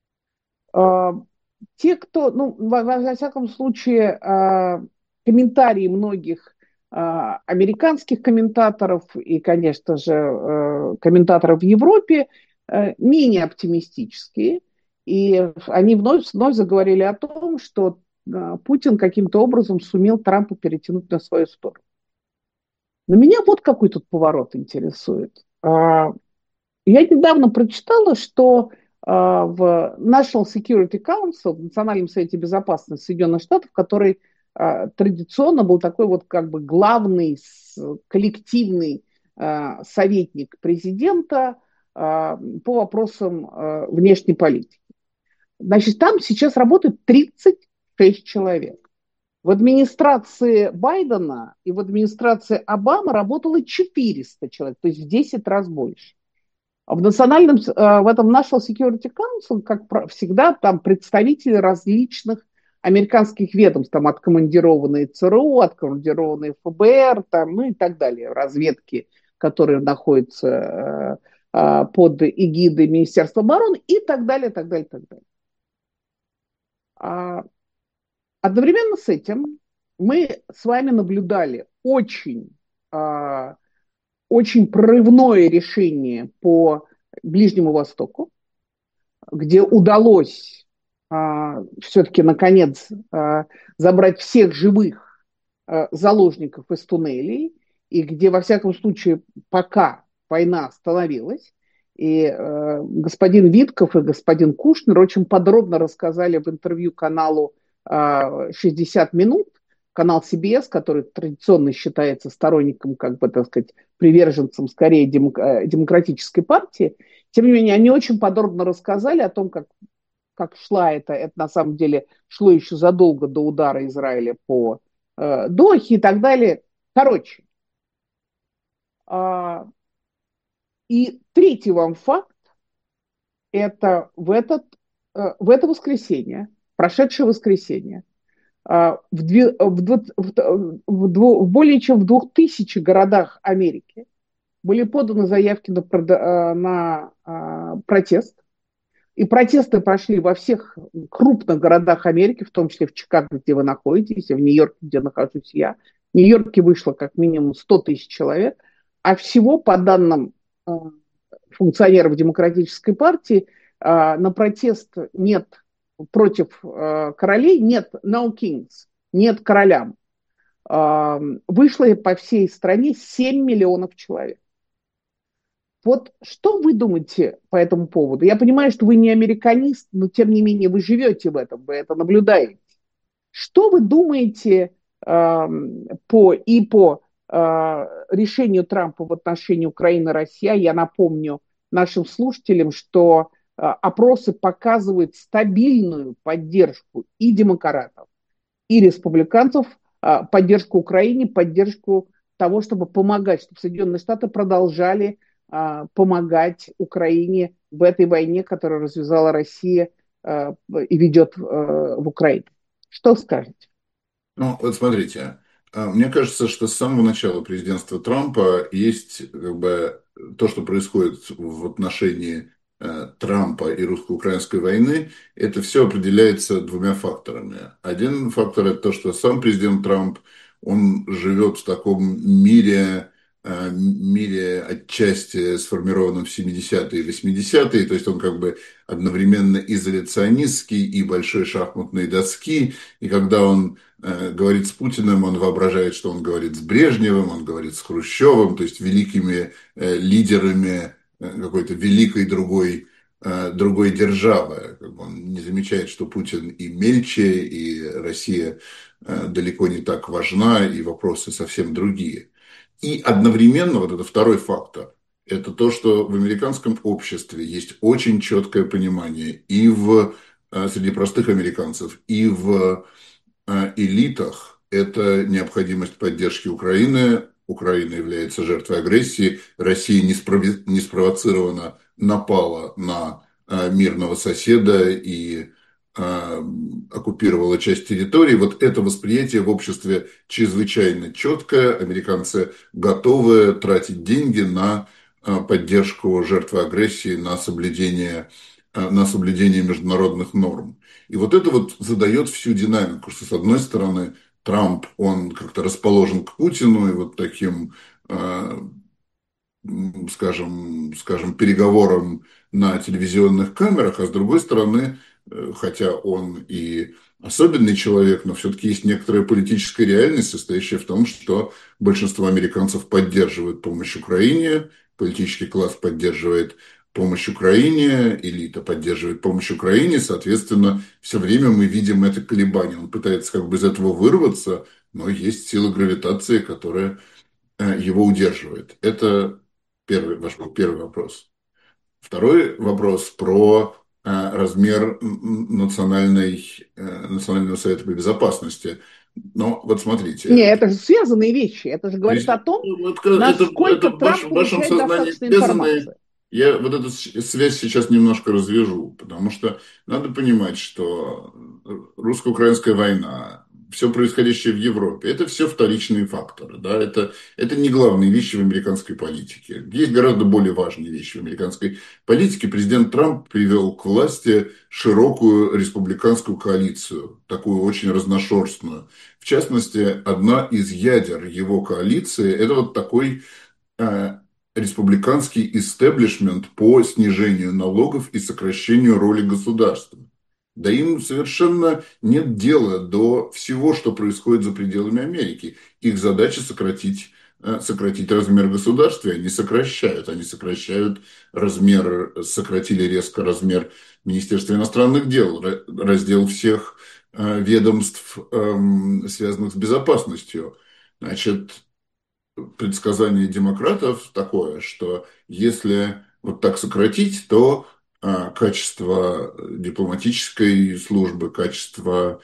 А, те, кто, ну, во, во- во всяком случае, а, комментарии многих а, американских комментаторов и, конечно же, э, комментаторов в Европе э, менее оптимистические. И они вновь, вновь заговорили о том, что а, Путин каким-то образом сумел Трампа перетянуть на свою сторону. Но меня вот какой тут поворот интересует. А, я недавно прочитала, что а, в National Security Council, в Национальном совете безопасности Соединенных Штатов, который а, традиционно был такой вот как бы главный коллективный а, советник президента а, по вопросам а, внешней политики. Значит, там сейчас работает тридцать шесть человек. В администрации Байдена и в администрации Обамы работало четыреста человек, то есть в десять раз больше. А в национальном, э, в этом National Security Council, как всегда, там представители различных американских ведомств, там откомандированные ЦРУ, откомандированные ФБР, там, ну и так далее, разведки, которые находятся э, э, под эгидой Министерства обороны и так далее, так далее, так далее. А одновременно с этим мы с вами наблюдали очень, а, очень прорывное решение по Ближнему Востоку, где удалось а, все-таки наконец а, забрать всех живых а, заложников из туннелей, и где, во всяком случае, пока война остановилась, и э, господин Витков и господин Кушнер очень подробно рассказали в интервью каналу э, шестьдесят минут, канал Си Би Эс, который традиционно считается сторонником, как бы, так сказать, приверженцем скорее демок- э, демократической партии. Тем не менее, они очень подробно рассказали о том, как, как шла это. Это на самом деле шло еще задолго до удара Израиля по э, Дохе и так далее. Короче, э, и третий вам факт, это в, этот, э, в это воскресенье, прошедшее воскресенье, э, в, две, в, двадцать, в, в, в более чем в двух тысячах городах Америки были поданы заявки на, э, на э, протест. И протесты прошли во всех крупных городах Америки, в том числе в Чикаго, где вы находитесь, и в Нью-Йорке, где нахожусь я. В Нью-Йорке вышло как минимум сто тысяч человек, а всего, по данным э, функционеров Демократической партии, э, на протест нет против э, королей, нет no kings, нет королям. Э, вышло по всей стране семь миллионов человек. Вот что вы думаете по этому поводу? Я понимаю, что вы не американист, но тем не менее вы живете в этом, вы это наблюдаете. Что вы думаете э, по, и по э, решению Трампа в отношении Украины и России? Я напомню нашим слушателям, что э, опросы показывают стабильную поддержку и демократов, и республиканцев, э, поддержку Украине, поддержку того, чтобы помогать, чтобы Соединенные Штаты продолжали э, помогать Украине в этой войне, которую развязала Россия э, и ведет э, в Украине. Что скажете? Ну, вот смотрите, а, мне кажется, что с самого начала президентства Трампа есть как бы то, что происходит в отношении э, Трампа и русско-украинской войны, это все определяется двумя факторами. Один фактор – это то, что сам президент Трамп, он живет в таком мире, э, мире отчасти сформированном в семидесятые и восьмидесятые, то есть он как бы одновременно изоляционистский и большой шахматной доски, и когда он э, говорит с Путиным, он воображает, что он говорит с Брежневым, он говорит с Хрущевым, то есть великими э, лидерами э, какой-то великой другой, э, другой державы. Как бы он не замечает, что Путин и мельче, и Россия э, далеко не так важна, и вопросы совсем другие. И одновременно, вот это второй фактор, это то, что в американском обществе есть очень четкое понимание и в, э, среди простых американцев, и в э, элитах, это необходимость поддержки Украины. Украина является жертвой агрессии. Россия несправи- неспровоцированно напала на э, мирного соседа и э, оккупировала часть территории. Вот это восприятие в обществе чрезвычайно четкое. Американцы готовы тратить деньги на э, поддержку жертвы агрессии, на соблюдение, э, на соблюдение международных норм. И вот это вот задает всю динамику, что с одной стороны Трамп, он как-то расположен к Путину и вот таким, э, скажем, скажем, переговорам на телевизионных камерах, а с другой стороны, э, хотя он и особенный человек, но все-таки есть некоторая политическая реальность, состоящая в том, что большинство американцев поддерживают помощь Украине, политический класс поддерживает помощь Украине, элита поддерживает помощь Украине, соответственно, все время мы видим это колебание. Он пытается как бы из этого вырваться, но есть сила гравитации, которая э, его удерживает. Это первый, ваш был первый вопрос. Второй вопрос про э, размер национальной, э, Национального совета по безопасности. Но вот Не, смотрите, это же связанные вещи. Это же то говорит есть, о том, ну, это, это, это насколько в, ваш- Трамп в вашем получает сознании достаточно связаны. информации. Я вот эту с- связь сейчас немножко развяжу, потому что надо понимать, что русско-украинская война, все происходящее в Европе, это все вторичные факторы. Да? Это, это не главные вещи в американской политике. Есть гораздо более важные вещи в американской политике. Президент Трамп привел к власти широкую республиканскую коалицию, такую очень разношерстную. В частности, одна из ядер его коалиции – это вот такой э, республиканский истеблишмент по снижению налогов и сокращению роли государства. Да им совершенно нет дела до всего, что происходит за пределами Америки. Их задача сократить, э, сократить размер государства, и они сокращают. Они сокращают размер, сократили резко размер Министерства иностранных дел, ра- раздел всех э, ведомств, эм, связанных с безопасностью. Значит, предсказание демократов такое, что если вот так сократить, то а, качество дипломатической службы, качество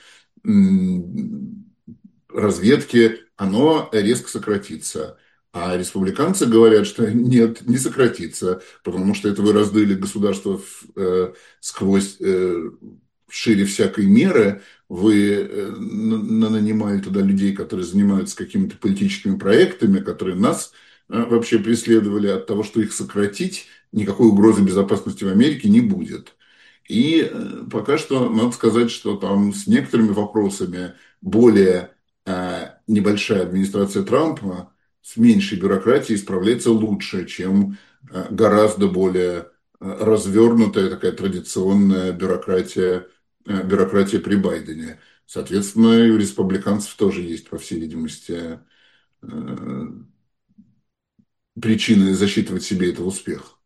м, разведки, оно резко сократится. А республиканцы говорят, что нет, не сократится, потому что это вы раздули государство в, э, сквозь э, шире всякой меры, вы э, на- нанимали туда людей, которые занимаются какими-то политическими проектами, которые нас э, вообще преследовали от того, что их сократить, никакой угрозы безопасности в Америке не будет. И э, пока что надо сказать, что там с некоторыми вопросами более э, небольшая администрация Трампа с меньшей бюрократией справляется лучше, чем э, гораздо более э, развернутая такая традиционная бюрократия, э, бюрократия при Байдене. Соответственно, и у республиканцев тоже есть, по всей видимости, э, причины засчитывать себе это в успех.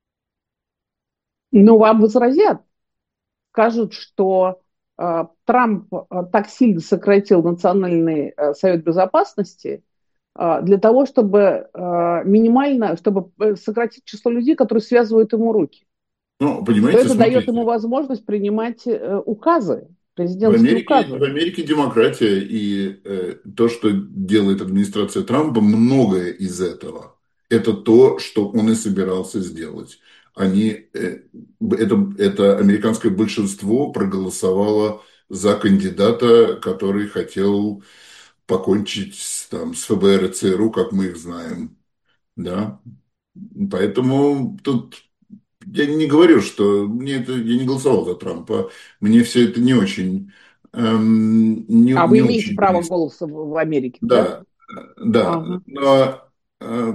Но вам возразят, скажут, что э, Трамп э, так сильно сократил Национальный э, совет безопасности э, для того, чтобы э, минимально, чтобы э, сократить число людей, которые связывают ему руки. Ну, Что понимаете, это дает ему смотрите, возможность принимать э, указы, В президентские Америке, в указы. Америке демократия, и э, то, что делает администрация Трампа, многое из этого. Это то, что он и собирался сделать. Они, э, это, это американское большинство проголосовало за кандидата, который хотел покончить с, там, с ФБР и ЦРУ, как мы их знаем. Да? Поэтому тут я не говорю, что мне это, я не голосовал за Трампа, мне все это не очень, эм, не, А не вы имеете очень право близко. голоса в, в Америке, да? Да, да, Ага. но э,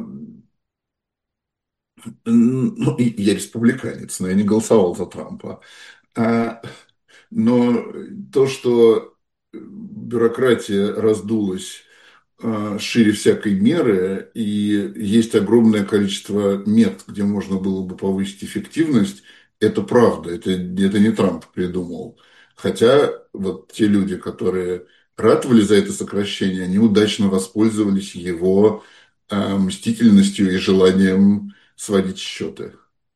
ну, и я республиканец, но я не голосовал за Трампа. А, но то, что бюрократия раздулась а, шире всякой меры, и есть огромное количество мет, где можно было бы повысить эффективность, это правда, это, это не Трамп придумал. Хотя вот те люди, которые ратовали за это сокращение, они удачно воспользовались его а, мстительностью и желанием сводить счеты.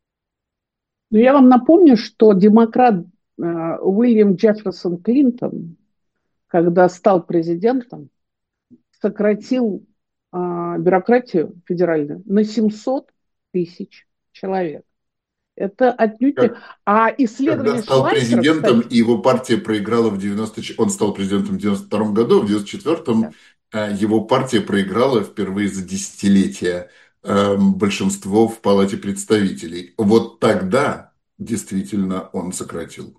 Но я вам напомню, что демократ э, Уильям Джефферсон Клинтон, когда стал президентом, сократил э, бюрократию федеральную на семьсот тысяч человек. Это отнюдь не... Как А Когда исследование стал Шлайфера, президентом, кстати, и его партия проиграла в девяносто... ч- он стал президентом в девяносто втором году, в девяносто четвертом да. э, его партия проиграла впервые за десятилетия э, большинство в Палате представителей. Вот тогда действительно он сократил.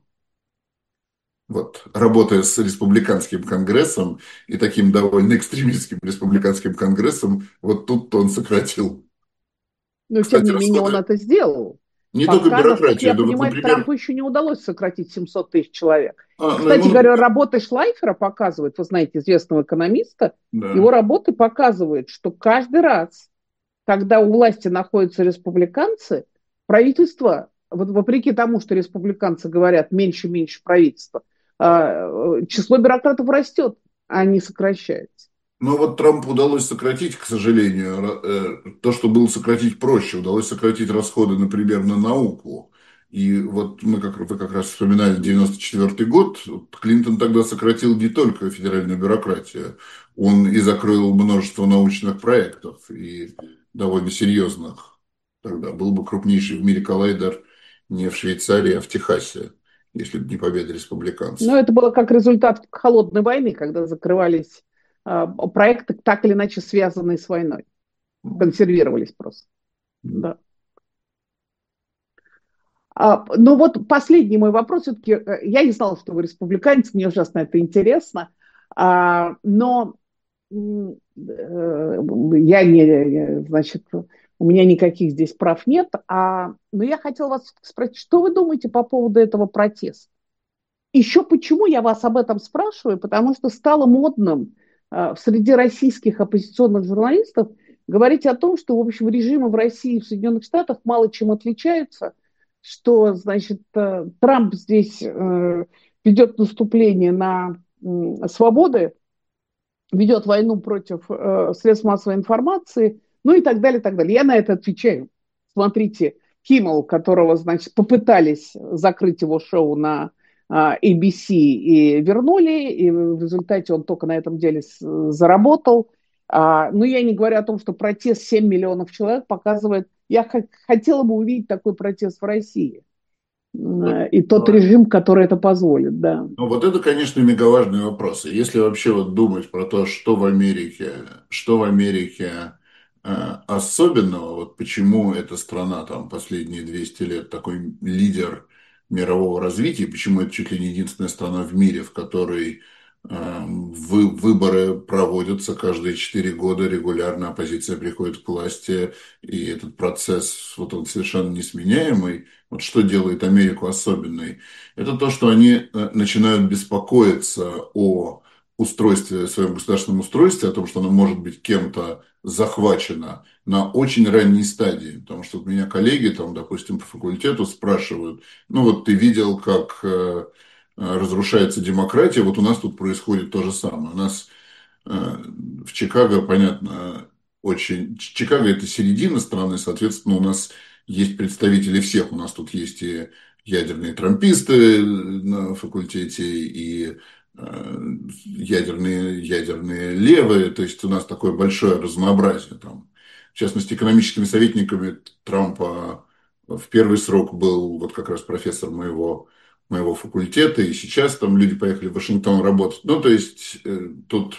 Вот, работая с республиканским конгрессом и таким довольно экстремистским республиканским конгрессом, вот тут он сократил. Но тем Кстати, не менее он расходы. это сделал. Не только Пока, насколько бюрократия, я да вот, понимаю, например, Трампу еще не удалось сократить семьсот тысяч человек. а, ну Кстати ему, говоря, работы Шлайфера показывают, вы знаете, известного экономиста, его да. работы показывают, что каждый раз, когда у власти находятся республиканцы, правительство, вот вопреки тому, что республиканцы говорят меньше-меньше правительства, а, э, число бюрократов растет, а не сокращается. Но вот Трампу удалось сократить, к сожалению, ра- э, то, что было сократить проще, удалось сократить расходы, например, на науку. И вот мы, как, вы как раз вспоминали девяносто четвертый год, вот Клинтон тогда сократил не только федеральную бюрократию, он и закрыл множество научных проектов, и довольно серьезных. Тогда был бы крупнейший в мире коллайдер не в Швейцарии, а в Техасе, если бы не победа Но республиканцев. это было как результат холодной войны, когда закрывались а, проекты, так или иначе связанные с войной, консервировались просто. Да. А, ну вот последний мой вопрос, все-таки э, я не знала, что вы республиканец, мне ужасно это интересно, а, но м, э, я не, значит, у меня никаких здесь прав нет, а, но я хотела вас спросить, что вы думаете по поводу этого протеста? Еще почему я вас об этом спрашиваю? Потому что стало модным э, среди российских оппозиционных журналистов говорить о том, что, в общем, режимы в России и в Соединенных Штатах мало чем отличаются, что, значит, э, Трамп здесь э, ведет наступление на э, свободы, ведет войну против э, средств массовой информации, ну и так далее, и так далее. Я на это отвечаю. Смотрите, Киммел, которого, значит, попытались закрыть его шоу на а, A B C и вернули, и в результате он только на этом деле с, заработал. А, но я не говорю о том, что протест семь миллионов человек показывает, я х- хотела бы увидеть такой протест в России. Э, И тот режим, который это позволит, да. Ну, вот это, конечно, мегаважный вопрос. И если вообще вот думать про то, что в Америке, что в Америке э, особенного, вот почему эта страна там последние двести лет такой лидер мирового развития, почему это чуть ли не единственная страна в мире, в которой э, вы, выборы проводятся каждые четыре года регулярно, оппозиция приходит к власти, и этот процесс, вот он совершенно несменяемый. Вот что делает Америку особенной? Это то, что они э, начинают беспокоиться о устройстве, своем государственном устройстве, о том, что оно может быть кем-то захвачено на очень ранней стадии. Потому что у меня коллеги, там, допустим, по факультету спрашивают, ну вот ты видел, как э, э, разрушается демократия, вот у нас тут происходит то же самое. У нас э, в Чикаго, понятно, очень... Чикаго – это середина страны, соответственно, у нас есть представители всех. У нас тут есть и ядерные трамписты на факультете, и э, ядерные, ядерные левые. То есть у нас такое большое разнообразие там. В частности, экономическими советниками Трампа в первый срок был вот как раз профессор моего, моего факультета, и сейчас там люди поехали в Вашингтон работать. Ну, то есть э, тут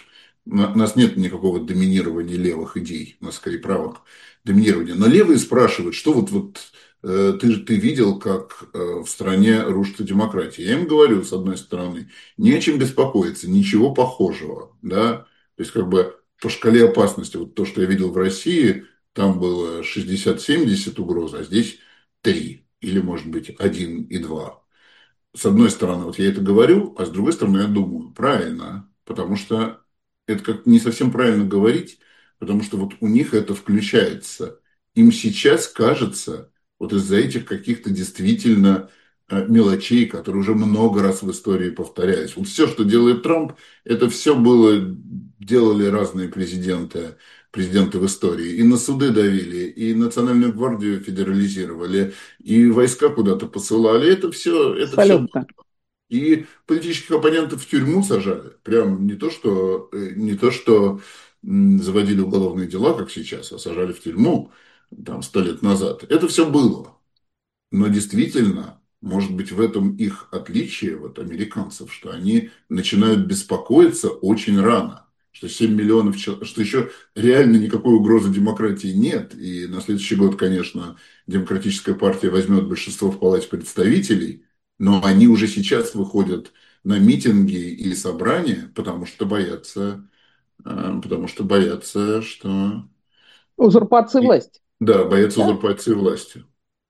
У нас нет никакого доминирования левых идей, у нас скорее правых доминирования. Но левые спрашивают, что вот, вот э, ты, ты видел, как э, в стране рушится демократия. Я им говорю, с одной стороны, не о чем беспокоиться, ничего похожего. Да? То есть, как бы по шкале опасности, вот то, что я видел в России, там было шестьдесят-семьдесят угроз, а здесь три или, может быть, один и два. С одной стороны, вот я это говорю, а с другой стороны, я думаю, правильно, потому что это как не совсем правильно говорить, потому что вот у них это включается. Им сейчас кажется, вот из-за этих каких-то действительно э, мелочей, которые уже много раз в истории повторялись. Вот все, что делает Трамп, это все было, делали разные президенты, президенты в истории. И на суды давили, и Национальную гвардию федерализировали, и войска куда-то посылали. Это все, это все. Абсолютно. И политических оппонентов в тюрьму сажали. Прям не то, что, э, не то, что м, заводили уголовные дела, как сейчас, а сажали в тюрьму там сто лет назад. Это все было. Но действительно, может быть, в этом их отличие, вот американцев, что они начинают беспокоиться очень рано, что семь миллионов человек, что еще реально никакой угрозы демократии нет. И на следующий год, конечно, демократическая партия возьмет большинство в Палате представителей, но они уже сейчас выходят на митинги и собрания, потому что боятся, э, потому что боятся, что... Узурпация власти. Да, боятся Да? узурпации власти.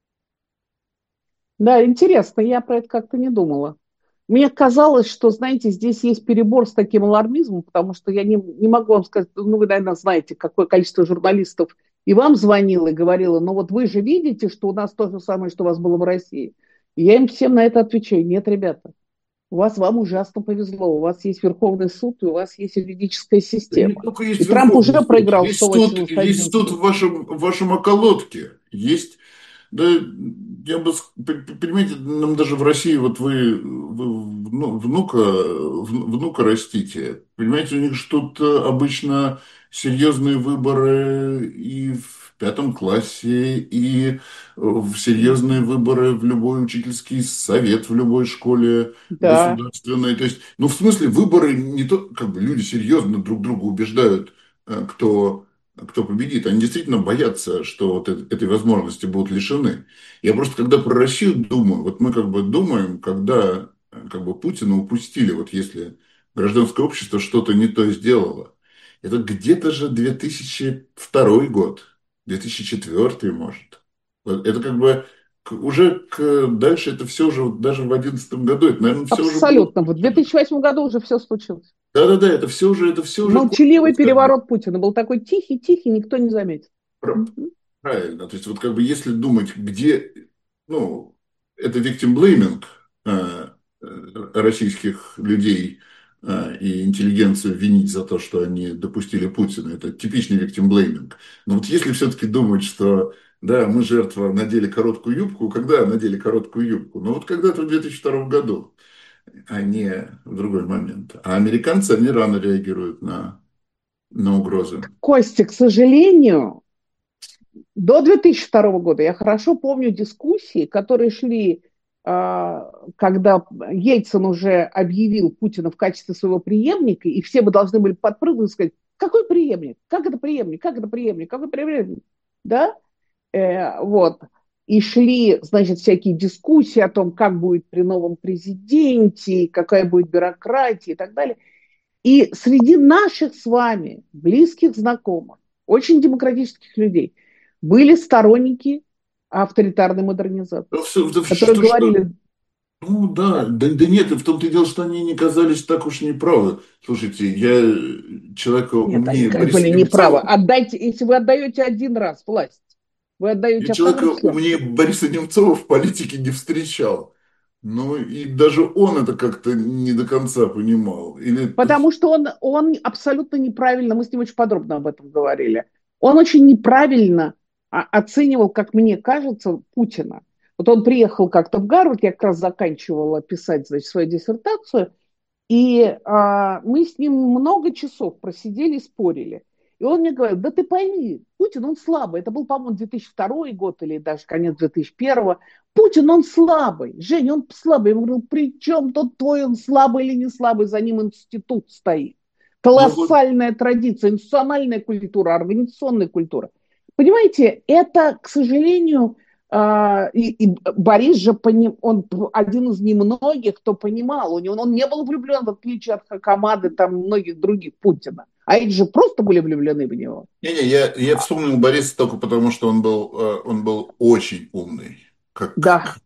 Да, интересно, я про это как-то не думала. Мне казалось, что, знаете, здесь есть перебор с таким алармизмом, потому что я не, не могу вам сказать, ну, вы, наверное, знаете, какое количество журналистов и вам звонило и говорило, ну, вот вы же видите, что у нас то же самое, что у вас было в России. И я им всем на это отвечаю, нет, ребята, у вас, вам ужасно повезло, у вас есть Верховный суд, и у вас есть юридическая Да не система. только И есть Трамп Верховный уже суд, проиграл есть суд, сто восемьдесят один есть суд в суд. вашем, в вашем околотке. Есть, да, я бы, ск- п- п- понимаете, нам даже в России, вот вы, вы вну- внука, вну- внука растите, понимаете, у них что-то обычно серьезные выборы и в пятом классе, и в серьезные выборы в любой учительский совет в любой школе Да, государственной. То есть, ну, в смысле, выборы не то, как бы люди серьезно друг друга убеждают, э, кто, кто победит. Они действительно боятся, что вот э- этой возможности будут лишены. Я просто, когда про Россию думаю, вот мы как бы думаем, когда э, как бы Путина упустили, вот если гражданское общество что-то не то сделало. Это где-то же две тысячи второй год, две тысячи четвёртый, может. Вот это как бы к- уже к, дальше это все уже, вот даже в одиннадцатом году, это, наверное, все уже было абсолютно. В кончено. две тысячи восьмом году уже все случилось. Да-да-да, это все уже, это все уже Молчаливый кончилось, как бы. переворот Путина был такой тихий-тихий, никто не заметил. Пр- Мгм. Правильно. То есть вот как бы если думать, где, ну, это victim blaming э, э, российских людей э, и интеллигенцию винить за то, что они допустили Путина, это типичный victim blaming. Но вот если все-таки думать, что да, мы жертва, надели короткую юбку, когда надели короткую юбку? Ну вот когда-то в две тысячи втором году, а не в другой момент. А американцы, они рано реагируют на, на угрозы. Костя, к сожалению, до две тысячи второго года я хорошо помню дискуссии, которые шли, а, когда Ельцин уже объявил Путина в качестве своего преемника, и все бы должны были подпрыгнуть и сказать, какой преемник? Как это преемник? Как это преемник? Какой преемник? Да? Э, вот. И шли, значит, всякие дискуссии о том, как будет при новом президенте, какая будет бюрократия и так далее. И среди наших с вами близких знакомых, очень демократических людей, были сторонники авторитарной модернизации, Да, всё- да которые что, что, говорили, ну да, да, да, да нет, и в том-то и дело, что они не казались так уж неправы. Слушайте, я э, человека нет, они умнее как Бориса были неправы. Немцова, Отдайте, если вы отдаете один раз власть, вы я отдаете, а человека второй все. умнее Бориса Немцова в политике не встречал. Ну и даже он это как-то не до конца понимал. Или тут, Потому что он, он абсолютно неправильно, мы с ним очень подробно об этом говорили, он очень неправильно а, оценивал, как мне кажется, Путина. Вот он приехал как-то в Гарвард, я как раз заканчивала писать, значит, свою диссертацию, и а, мы с ним много часов просидели, спорили. И он мне говорил, да ты пойми, Путин, он слабый. Это был, по-моему, две тысячи второй год или даже конец две тысячи первого. Путин, он слабый. Женя, он слабый. Я ему говорю, при чем тут твой, он слабый или не слабый? За ним институт стоит. Ну вот, Колоссальная традиция, институциональная культура, организационная культура. Понимаете, это, к сожалению, а, и, и Борис же, поним, он один из немногих, кто понимал, у него, он не был влюблен, в отличие от Хакамады, там, многих других Путина. А эти же просто были влюблены в него. не-не, я, я вспомнил Бориса только потому, что он был, э, он был очень умный. Как, Да,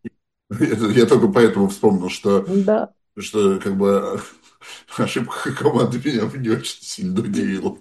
я только поэтому вспомнил, что, да, что как бы ошибка команды меня не очень сильно удивила.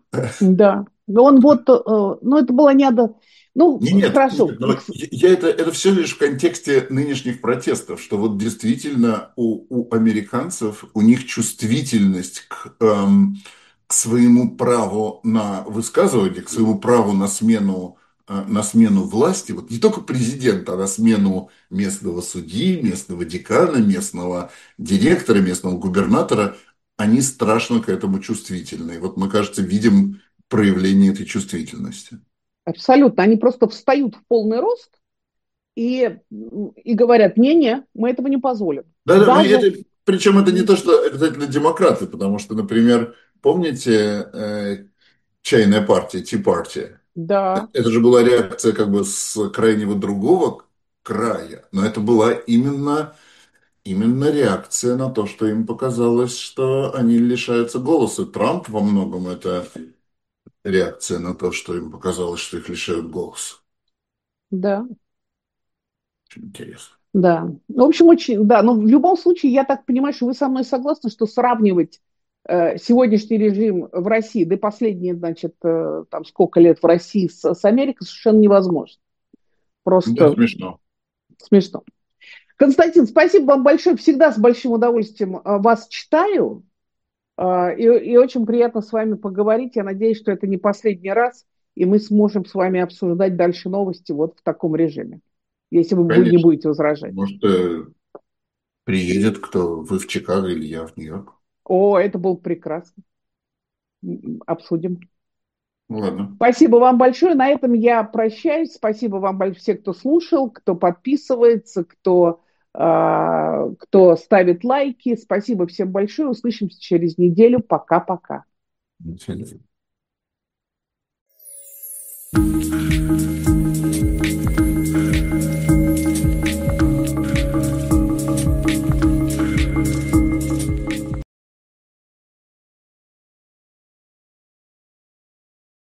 да. Но он вот, э, ну, это было не надо. Ну, Не, Нет, хорошо. нет, но я это, это все лишь в контексте нынешних протестов, что вот действительно у, у американцев, у них чувствительность к, эм, к своему праву на высказывание, к своему праву на смену, э, на смену власти, вот не только президента, а на смену местного судьи, местного декана, местного директора, местного губернатора, они страшно к этому чувствительны. И вот мы, кажется, видим проявление этой чувствительности. Абсолютно. Они просто встают в полный рост и, и говорят, не-не, мы этого не позволим. Да, да, ну Даже... это, причем это не то, что обязательно демократы, потому что, например, помните э, чайная партия, Tea Party? Да, Это же была реакция как бы с крайнего другого края, но это была именно, именно реакция на то, что им показалось, что они лишаются голоса. Трамп во многом это реакция на то, что им показалось, что их лишают голоса. да, Очень интересно. да. В общем, очень, да, но в любом случае, я так понимаю, что вы со мной согласны, что сравнивать э, сегодняшний режим в России, да и последние, значит, э, там сколько лет в России с, с Америкой совершенно невозможно. Да, Просто смешно. смешно. Константин, спасибо вам большое. Всегда с большим удовольствием э, вас читаю. Э, и, и очень приятно с вами поговорить. Я надеюсь, что это не последний раз, и мы сможем с вами обсуждать дальше новости вот в таком режиме, если вы не Конечно. будете возражать. Может, э, приедет кто, вы в Чикаго или я в Нью-Йорк. О, это было прекрасно. Обсудим. Ну, ладно. Спасибо вам большое. На этом я прощаюсь. Спасибо вам большое все, кто слушал, кто подписывается, кто, э, кто ставит лайки. Спасибо всем большое. Услышимся через неделю. Пока-пока. До свидания.